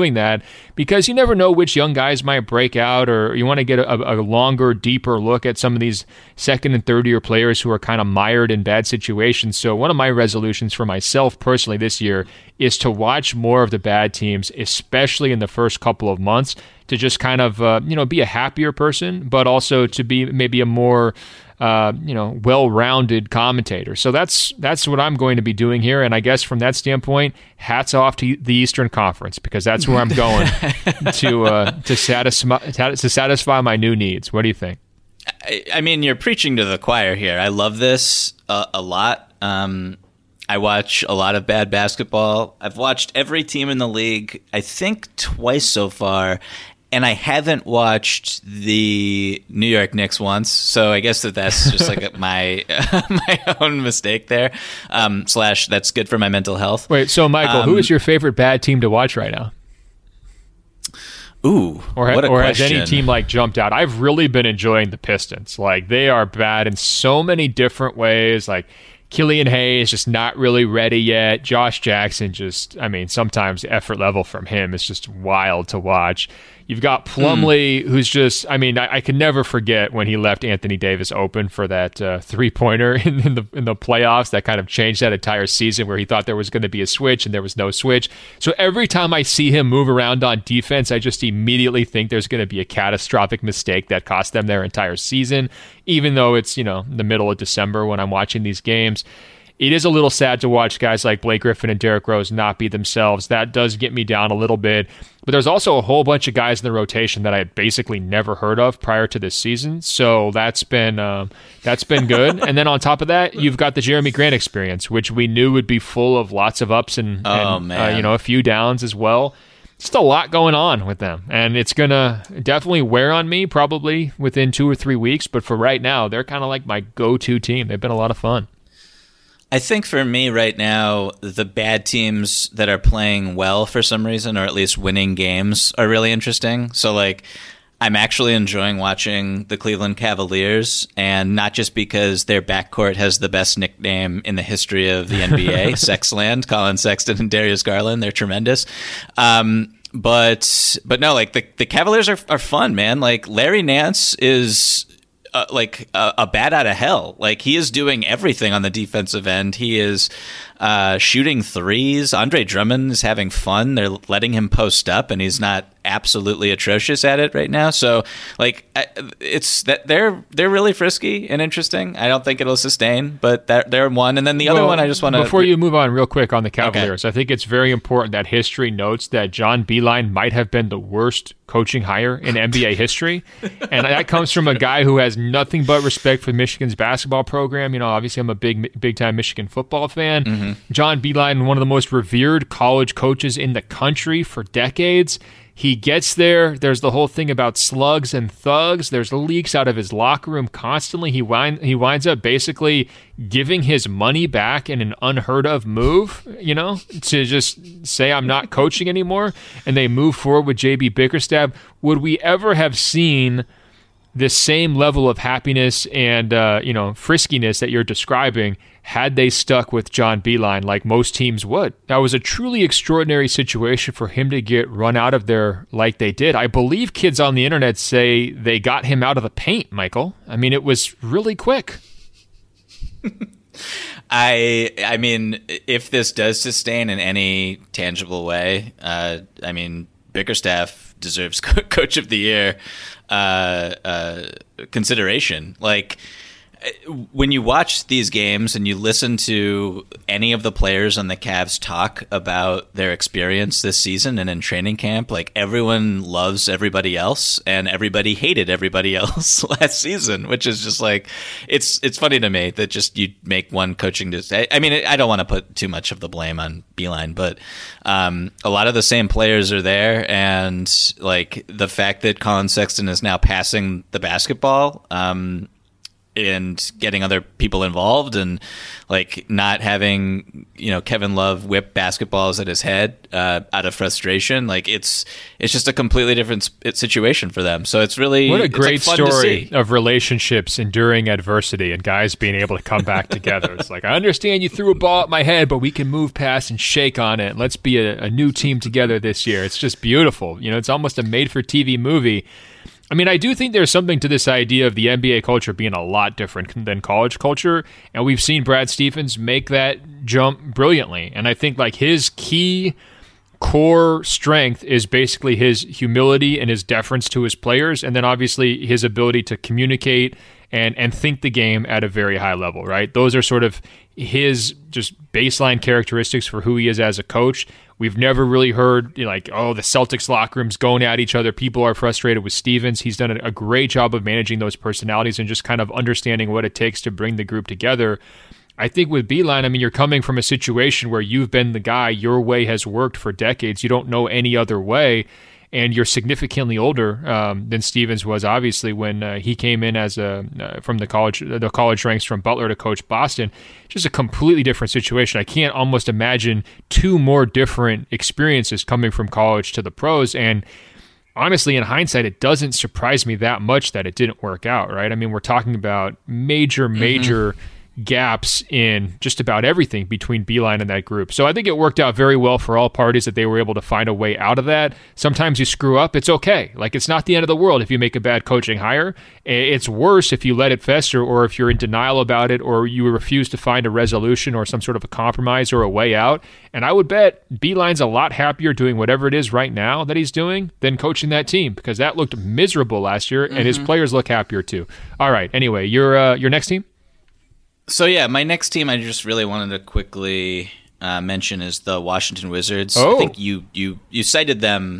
doing that because you never know which young guys might break out, or you want to get a longer, deeper look at some of these second and third year players who are kind of mired in bad situations. So one of my resolutions for myself personally this year is to watch more of the bad teams, especially in the first couple of months, to just kind of be a happier person, but also to be maybe a more well-rounded commentator. So that's what I'm going to be doing here. And I guess from that standpoint, hats off to the Eastern Conference, because that's where I'm going to satisfy my new needs. What do you think? I mean, you're preaching to the choir here. I love this a lot. I watch a lot of bad basketball. I've watched every team in the league, I think twice so far, and I haven't watched the New York Knicks once. So I guess that's just like my own mistake there. / that's good for my mental health. Wait, so Michael, who is your favorite bad team to watch right now? Ooh, or has any team like jumped out? I've really been enjoying the Pistons. Like, they are bad in so many different ways. Like, Killian Hayes just not really ready yet. Josh Jackson sometimes the effort level from him is just wild to watch. You've got Plumlee, who's just, I can never forget when he left Anthony Davis open for that three-pointer in the playoffs that kind of changed that entire season, where he thought there was going to be a switch and there was no switch. So every time I see him move around on defense, I just immediately think there's going to be a catastrophic mistake that cost them their entire season, even though it's, the middle of December when I'm watching these games. It is a little sad to watch guys like Blake Griffin and Derrick Rose not be themselves. That does get me down a little bit. But there's also a whole bunch of guys in the rotation that I had basically never heard of prior to this season. So that's been good. And then on top of that, you've got the Jeremy Grant experience, which we knew would be full of lots of ups and a few downs as well. Just a lot going on with them. And it's going to definitely wear on me probably within 2 or 3 weeks. But for right now, they're kind of like my go-to team. They've been a lot of fun. I think for me right now, the bad teams that are playing well for some reason, or at least winning games, are really interesting. So, like, I'm actually enjoying watching the Cleveland Cavaliers, and not just because their backcourt has the best nickname in the history of the NBA, Sexland, Colin Sexton and Darius Garland. They're tremendous. But no, like, the Cavaliers are fun, man. Like, Larry Nance is a bat out of hell. Like, he is doing everything on the defensive end. He is shooting threes. Andre Drummond is having fun. They're letting him post up, and he's not absolutely atrocious at it right now. So, like, it's that they're really frisky and interesting. I don't think it'll sustain, but they're one. And then the other one, I just want to, before you move on real quick on the Cavaliers, okay. I think it's very important that history notes that John Beilein might have been the worst coaching hire in NBA history, and that comes from a guy who has nothing but respect for Michigan's basketball program. Obviously, I'm a big time Michigan football fan. Mm-hmm. John Beilein, one of the most revered college coaches in the country for decades. He gets there. There's the whole thing about slugs and thugs. There's leaks out of his locker room constantly. He winds up basically giving his money back in an unheard of move, to just say, I'm not coaching anymore. And they move forward with JB Bickerstaff. Would we ever have seen this same level of happiness and friskiness that you're describing had they stuck with John Beilein like most teams would? That was a truly extraordinary situation for him to get run out of there like they did. I believe kids on the internet say they got him out of the paint, Michael. It was really quick. I mean, if this does sustain in any tangible way, Bickerstaff deserves Coach of the Year consideration. Like, when you watch these games and you listen to any of the players on the Cavs talk about their experience this season and in training camp, like, everyone loves everybody else and everybody hated everybody else last season, which is just like, it's funny to me that just you make one coaching decision. I don't want to put too much of the blame on Beilein, but a lot of the same players are there, and like the fact that Colin Sexton is now passing the basketball, and getting other people involved, and like not having Kevin Love whip basketballs at his head out of frustration. Like it's just a completely different situation for them. So it's really what a great fun story of relationships enduring adversity and guys being able to come back together. It's like, I understand you threw a ball at my head, but we can move past and shake on it. Let's be a new team together this year. It's just beautiful. It's almost a made-for-TV movie. I mean, I do think there's something to this idea of the NBA culture being a lot different than college culture, and we've seen Brad Stevens make that jump brilliantly. And I think like his key core strength is basically his humility and his deference to his players, and then obviously his ability to communicate and think the game at a very high level, right? Those are sort of his just baseline characteristics for who he is as a coach. We've never really heard the Celtics locker rooms going at each other. People are frustrated with Stevens. He's done a great job of managing those personalities and just kind of understanding what it takes to bring the group together. I think with Beilein, I mean, you're coming from a situation where you've been the guy, your way has worked for decades. You don't know any other way. And you're significantly older than Stevens was, obviously, when he came in as from the college ranks from Butler to coach Boston. Just a completely different situation. I can't almost imagine two more different experiences coming from college to the pros. And honestly, in hindsight, it doesn't surprise me that much that it didn't work out, right? I mean, we're talking about major gaps in just about everything between Beilein and that group. So I think it worked out very well for all parties that they were able to find a way out of that. Sometimes you screw up, it's okay. Like, it's not the end of the world if you make a bad coaching hire. It's worse if you let it fester, or if you're in denial about it, or you refuse to find a resolution or some sort of a compromise or a way out. And I would bet Beilein's a lot happier doing whatever it is right now that he's doing than coaching that team, because that looked miserable last year, and his players look happier too. All right, anyway, your next team? So yeah, my next team I just really wanted to quickly mention is the Washington Wizards. Oh. I think you cited them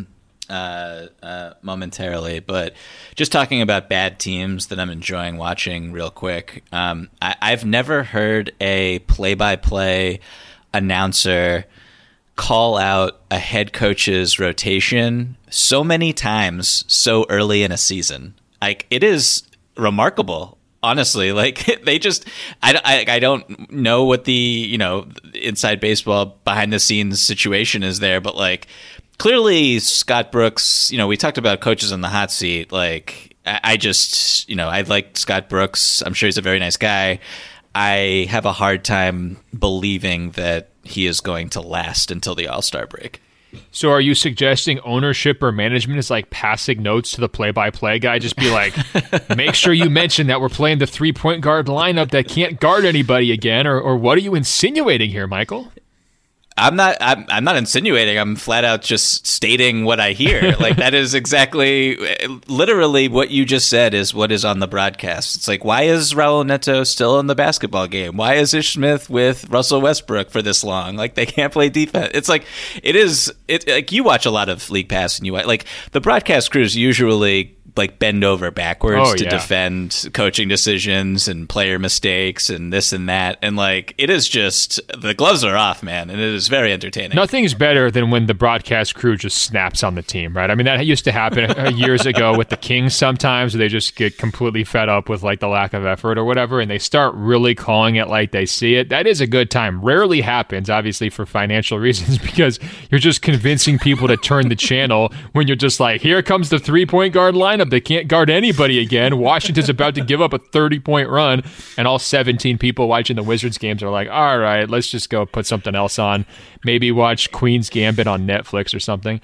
momentarily, but just talking about bad teams that I'm enjoying watching real quick. I've never heard a play-by-play announcer call out a head coach's rotation so many times so early in a season. Like, it is remarkable. Honestly, like, they just, I don't know what the, inside baseball behind the scenes situation is there, but like, clearly Scott Brooks, we talked about coaches on the hot seat. Like, I like Scott Brooks. I'm sure he's a very nice guy. I have a hard time believing that he is going to last until the All-Star break. So are you suggesting ownership or management is like passing notes to the play-by-play guy? Just be like, make sure you mention that we're playing the three-point guard lineup that can't guard anybody again, or what are you insinuating here, Michael? I'm not insinuating. I'm flat out just stating what I hear. Like, that is exactly, literally what you just said is what is on the broadcast. It's like, why is Raul Neto still in the basketball game? Why is Ish Smith with Russell Westbrook for this long? Like, they can't play defense. It's like, it's like, you watch a lot of League Pass, and you like the broadcast crews usually like bend over backwards to defend coaching decisions and player mistakes and this and that. And like, it is just, the gloves are off, man. And it is very entertaining. Nothing's better than when the broadcast crew just snaps on the team, right? I mean, that used to happen years ago with the Kings sometimes, where they just get completely fed up with like the lack of effort or whatever, and they start really calling it like they see it. That is a good time. Rarely happens, obviously, for financial reasons, because you're just convincing people to turn the channel when you're just like, here comes the three-point guard lineup. They can't guard anybody again. Washington's about to give up a 30-point run, and all 17 people watching the Wizards games are like, all right, let's just go put something else on. Maybe watch Queen's Gambit on Netflix or something.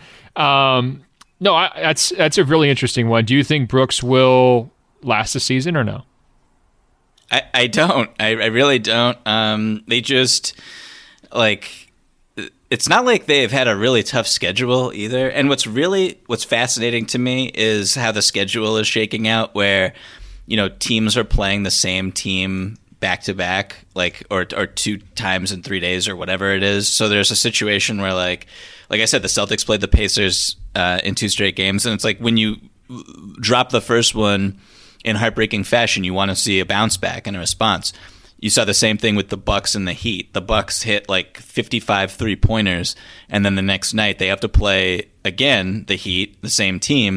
That's a really interesting one. Do you think Brooks will last the season or no? I don't. I really don't. They just, like, it's not like they've had a really tough schedule either. And what's fascinating to me is how the schedule is shaking out, where, teams are playing the same team back to back, like, or 2 times in 3 days or whatever it is. So there's a situation where, like I said, the Celtics played the Pacers in 2 straight games, and it's like, when you drop the first one in heartbreaking fashion, you want to see a bounce back and a response. You saw the same thing with the Bucks and the Heat. The Bucks hit like 55 three-pointers, and then the next night they have to play again the Heat, the same team,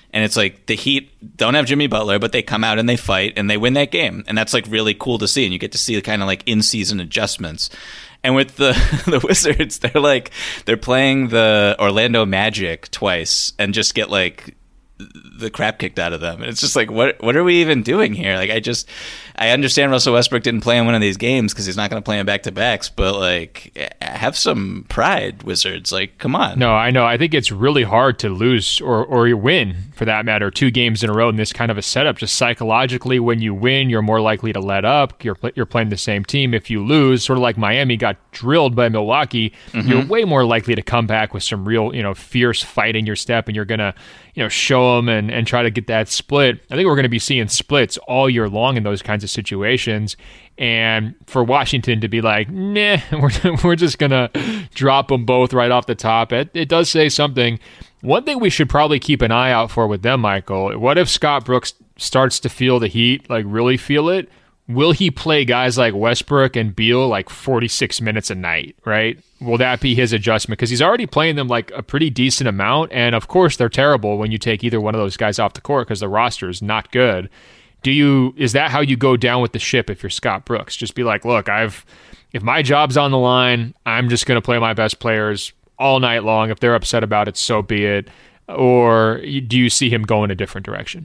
And it's like the Heat don't have Jimmy Butler, but they come out and they fight and they win that game. And that's like really cool to see. And you get to see the kind of like in-season adjustments. And with the Wizards, they're playing the Orlando Magic twice and just get like the crap kicked out of them. And it's just like, what are we even doing here? Like, I understand Russell Westbrook didn't play in one of these games because he's not going to play in back-to-backs, but like, have some pride, Wizards. Like, come on. No, I know. I think it's really hard to lose or you win, for that matter, 2 games in a row in this kind of a setup. Just psychologically, when you win, you're more likely to let up. You're playing the same team. If you lose, sort of like Miami got drilled by Milwaukee, you're way more likely to come back with some real, fierce fight in your step, and you're going to, show them and try to get that split. I think we're going to be seeing splits all year long in those kinds of situations. And for Washington to be like, nah, we're just going to drop them both right off the top, it does say something. One thing we should probably keep an eye out for with them, Michael, what if Scott Brooks starts to feel the heat, like really feel it? Will he play guys like Westbrook and Beal like 46 minutes a night, right? Will that be his adjustment? Because he's already playing them like a pretty decent amount. And of course, they're terrible when you take either one of those guys off the court because the roster is not good. Is that how you go down with the ship if you're Scott Brooks? Just be like, look, if my job's on the line, I'm just going to play my best players all night long. If they're upset about it, so be it. Or do you see him go in a different direction?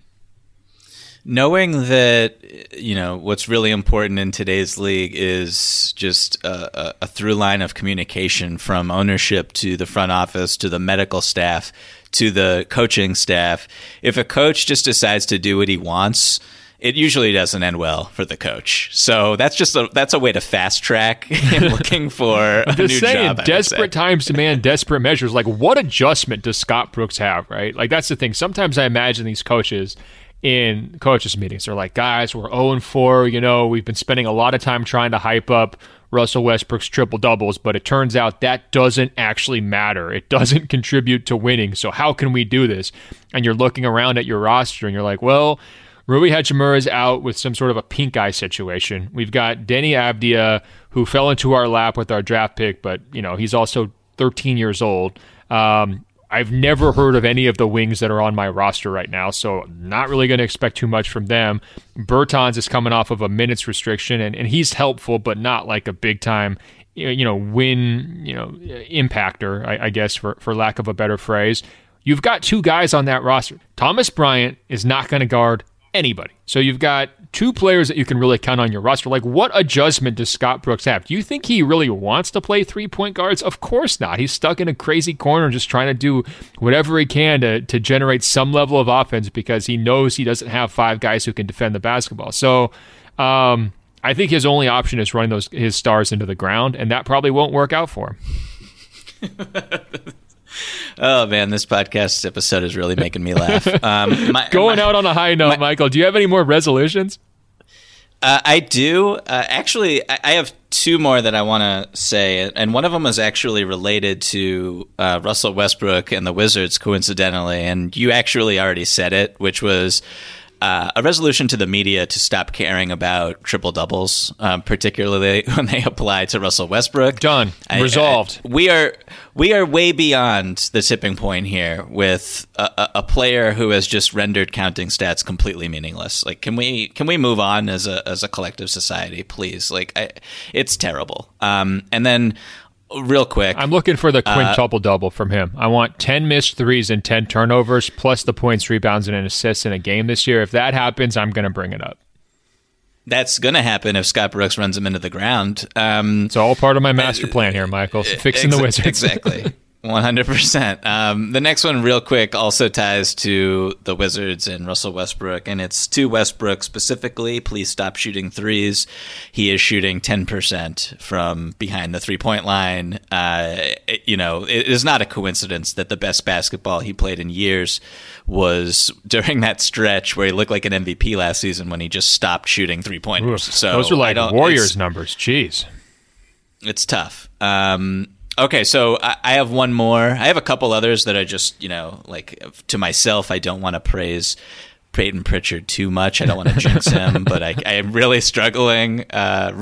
Knowing that, what's really important in today's league is just a through line of communication from ownership to the front office to the medical staff to the coaching staff. If a coach just decides to do what he wants, it usually doesn't end well for the coach. So that's a way to fast track him looking for a new job. Desperate times demand desperate measures. Like, what adjustment does Scott Brooks have, right? Like, that's the thing. Sometimes I imagine these coaches in coaches meetings, they're like, guys, we're 0-4, we've been spending a lot of time trying to hype up Russell Westbrook's triple doubles, but it turns out that doesn't actually matter. It doesn't contribute to winning. So how can we do this? And you're looking around at your roster and you're like, well, Rui Hachimura is out with some sort of a pink eye situation. We've got Deni Avdija, who fell into our lap with our draft pick, but he's also 13 years old. I've never heard of any of the wings that are on my roster right now, so not really going to expect too much from them. Bertans is coming off of a minutes restriction, and he's helpful, but not like a big-time win impactor, I guess, for lack of a better phrase. You've got 2 guys on that roster. Thomas Bryant is not going to guard anybody. So you've got 2 players that you can really count on your roster. Like, what adjustment does Scott Brooks have? Do you think he really wants to play 3-point guards? Of course not. He's stuck in a crazy corner just trying to do whatever he can to generate some level of offense because he knows he doesn't have 5 guys who can defend the basketball. So I think his only option is running his stars into the ground, and that probably won't work out for him. Oh, man, this podcast episode is really making me laugh. Going out on a high note, Michael, do you have any more resolutions? I do. Actually, I have 2 more that I want to say, and one of them is actually related to Russell Westbrook and the Wizards, coincidentally, and you actually already said it, which was a resolution to the media to stop caring about triple-doubles, particularly when they apply to Russell Westbrook. Done. Resolved. We are way beyond the tipping point here with a player who has just rendered counting stats completely meaningless. Like, can we move on as a collective society, please? Like, it's terrible. And then, real quick, I'm looking for the quintuple-double from him. I want 10 missed threes and 10 turnovers, plus the points, rebounds, and an assist in a game this year. If that happens, I'm going to bring it up. That's going to happen if Scott Brooks runs him into the ground. It's all part of my master plan here, Michael. Fixing the Wizards. Exactly. 100%. The next one, real quick, also ties to the Wizards and Russell Westbrook, and it's to Westbrook specifically. Please stop shooting threes. He is shooting 10% from behind the 3-point line. It is not a coincidence that the best basketball he played in years was during that stretch where he looked like an MVP last season when he just stopped shooting 3-pointers. So those are like Warriors numbers. Jeez. It's tough. Okay, so I have one more. I have a couple others that I just, to myself, I don't want to praise Peyton Pritchard too much. I don't want to jinx him, but I am really struggling, But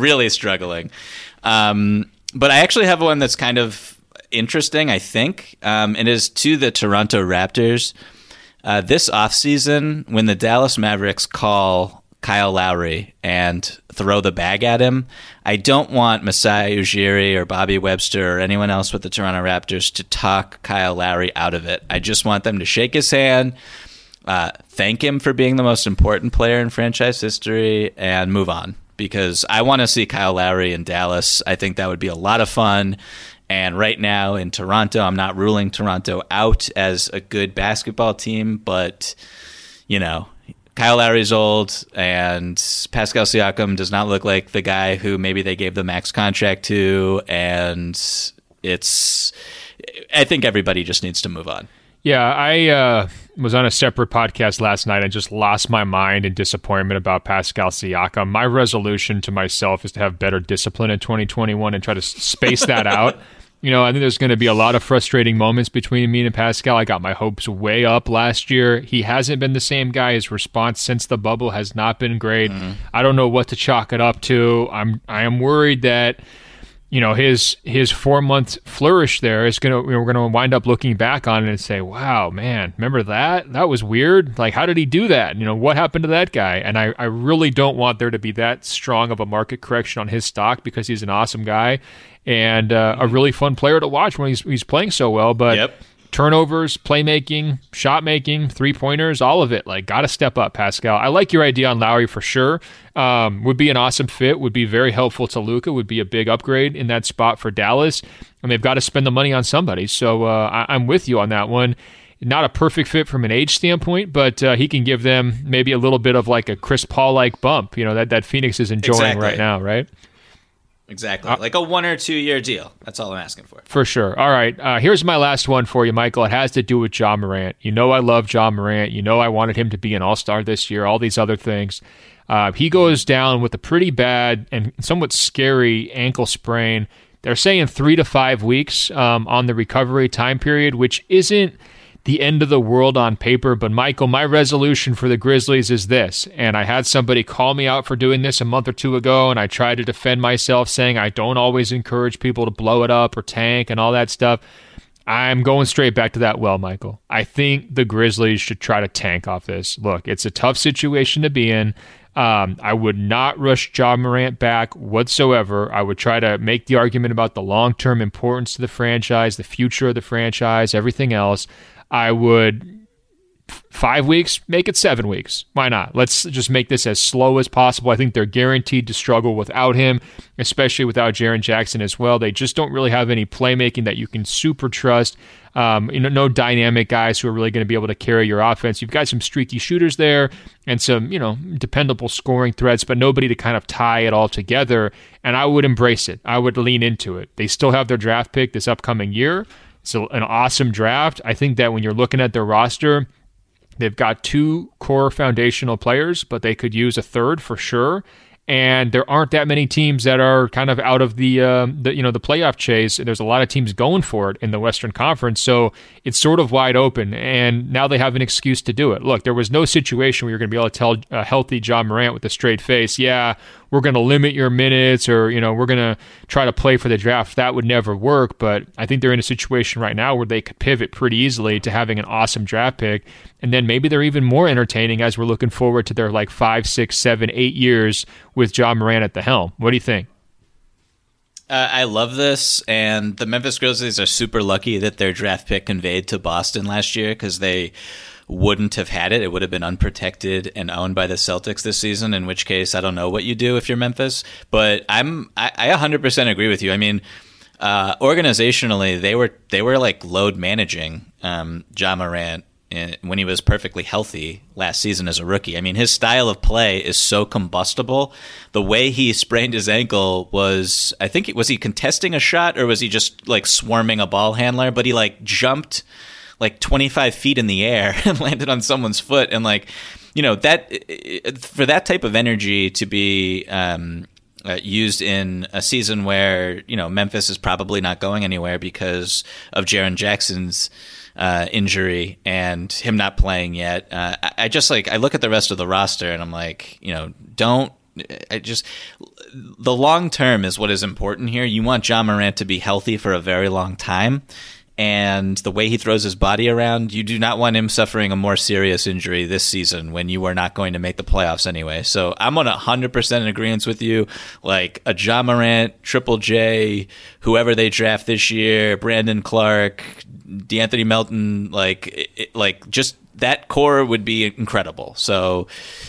I actually have one that's kind of interesting, I think. It is to the Toronto Raptors. This offseason, when the Dallas Mavericks call Kyle Lowry and throw the bag at him, I don't want Masai Ujiri or Bobby Webster or anyone else with the Toronto Raptors to talk Kyle Lowry out of it. I just want them to shake his hand, thank him for being the most important player in franchise history, and move on. Because I want to see Kyle Lowry in Dallas. I think that would be a lot of fun. And right now in Toronto, I'm not ruling Toronto out as a good basketball team, but, you know, Kyle Lowry's old, and Pascal Siakam does not look like the guy who maybe they gave the max contract to, and I think everybody just needs to move on. Yeah, I was on a separate podcast last night and just lost my mind in disappointment about Pascal Siakam. My resolution to myself is to have better discipline in 2021 and try to space that out. You know, I think there's going to be a lot of frustrating moments between me and Pascal. I got my hopes way up last year. He hasn't been the same guy. His response since the bubble has not been great. Mm-hmm. I don't know what to chalk it up to. I am worried that, you know, his 4-month flourish there is we're gonna wind up looking back on it and say, wow, man, remember that? That was weird. Like, how did he do that? You know, what happened to that guy? And I really don't want there to be that strong of a market correction on his stock, because he's an awesome guy and a really fun player to watch when he's playing so well. But turnovers, playmaking, shot making, 3-pointers, all of it. Like, got to step up, Pascal. I like your idea on Lowry for sure. Would be an awesome fit, would be very helpful to Luka, would be a big upgrade in that spot for Dallas. And they've got to spend the money on somebody. So I'm with you on that one. Not a perfect fit from an age standpoint, but he can give them maybe a little bit of like a Chris Paul-like bump, you know, that Phoenix is enjoying right now, right? Exactly. Like a 1 or 2 year deal. That's all I'm asking for. For sure. All right. Here's my last one for you, Michael. It has to do with Ja Morant. You know I love Ja Morant. You know I wanted him to be an all-star this year, all these other things. He goes down with a pretty bad and somewhat scary ankle sprain. They're saying 3 to 5 weeks on the recovery time period, which isn't the end of the world on paper. But Michael, my resolution for the Grizzlies is this, and I had somebody call me out for doing this a month or two ago, and I tried to defend myself saying I don't always encourage people to blow it up or tank and all that stuff. I'm going straight back to that well, Michael. I think the Grizzlies should try to tank off this. Look, it's a tough situation to be in. I would not rush Ja Morant back whatsoever. I would try to make the argument about the long-term importance to the franchise, the future of the franchise, everything else. I would 5 weeks, make it 7 weeks. Why not? Let's just make this as slow as possible. I think they're guaranteed to struggle without him, especially without Jaren Jackson as well. They just don't really have any playmaking that you can super trust. No dynamic guys who are really going to be able to carry your offense. You've got some streaky shooters there and some, dependable scoring threats, but nobody to kind of tie it all together. And I would embrace it. I would lean into it. They still have their draft pick this upcoming year. So an awesome draft. I think that when you're looking at their roster, they've got 2 core foundational players, but they could use a third for sure. And there aren't that many teams that are kind of out of the playoff chase. There's a lot of teams going for it in the Western Conference, so it's sort of wide open. And now they have an excuse to do it. Look, there was no situation where you're going to be able to tell a healthy Ja Morant with a straight face, yeah, we're going to limit your minutes, or we're going to try to play for the draft. That would never work. But I think they're in a situation right now where they could pivot pretty easily to having an awesome draft pick. And then maybe they're even more entertaining as we're looking forward to their 5, 6, 7, 8 years with Ja Morant at the helm. What do you think? I love this, and the Memphis Grizzlies are super lucky that their draft pick conveyed to Boston last year, because they wouldn't have had it. It would have been unprotected and owned by the Celtics this season, in which case I don't know what you do if you're Memphis. But I 100% agree with you. I mean, organizationally, they were like load managing Ja Morant when he was perfectly healthy last season as a rookie. I mean, his style of play is so combustible. The way he sprained his ankle was, I think, was he contesting a shot, or was he just swarming a ball handler? But he jumped 25 feet in the air and landed on someone's foot. And that for that type of energy to be used in a season where, Memphis is probably not going anywhere because of Jaren Jackson's injury and him not playing yet. I look at the rest of the roster and I'm like, the long term is what is important here. You want Ja Morant to be healthy for a very long time. and the way he throws his body around, you do not want him suffering a more serious injury this season when you are not going to make the playoffs anyway. So I'm on 100% in agreement with you. Like a Ja Morant, Triple J, whoever they draft this year, Brandon Clark, DeAnthony Melton, like just that core would be incredible. So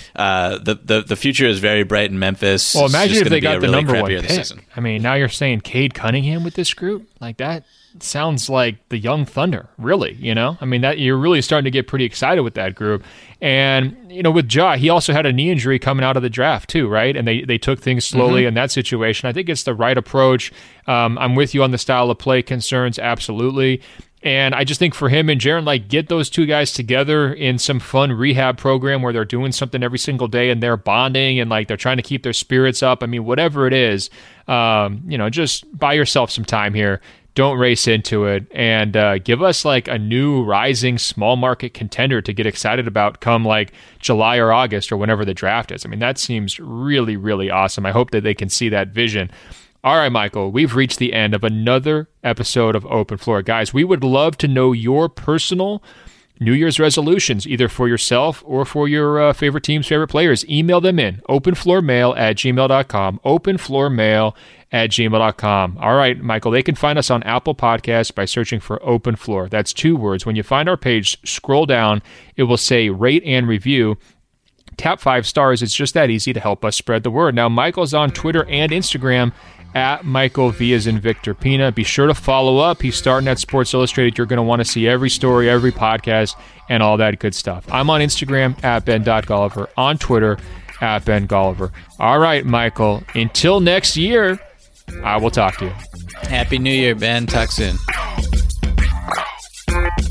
the future is very bright in Memphis. Well, imagine if they got the number one pick. Season. I mean, now you're saying Cade Cunningham with this group? Like that sounds like the young Thunder, really, you know? I mean, that you're really starting to get pretty excited with that group. And, you know, with Ja, he also had a knee injury coming out of the draft too, right? And they took things slowly in that situation. I think it's the right approach. I'm with you on the style of play concerns, absolutely. And I just think for him and Jaren, like, get those two guys together in some fun rehab program where they're doing something every single day and they're bonding and, like, they're trying to keep their spirits up. I mean, whatever it is, you know, just buy yourself some time here. Don't race into it, and give us like a new rising small market contender to get excited about come like July or August or whenever the draft is. I mean, that seems really, really awesome. I hope that they can see that vision. All right, Michael, we've reached the end of another episode of Open Floor. Guys, we would love to know your personal New Year's resolutions, either for yourself or for your favorite team's favorite players. Email them in, openfloormail@gmail.com, openfloormail@gmail.com. All right, Michael, they can find us on Apple Podcasts by searching for Open Floor. That's 2 words. When you find our page, scroll down. It will say rate and review. Tap 5 stars. It's just that easy to help us spread the word. Now, Michael's on Twitter and Instagram at Michael V as in Victor Pina. Be sure to follow up. He's starting at Sports Illustrated. You're going to want to see every story, every podcast, and all that good stuff. I'm on Instagram at Ben.Golliver, on Twitter at Ben Golliver. All right, Michael, until next year, I will talk to you. Happy New Year, Ben. Talk soon.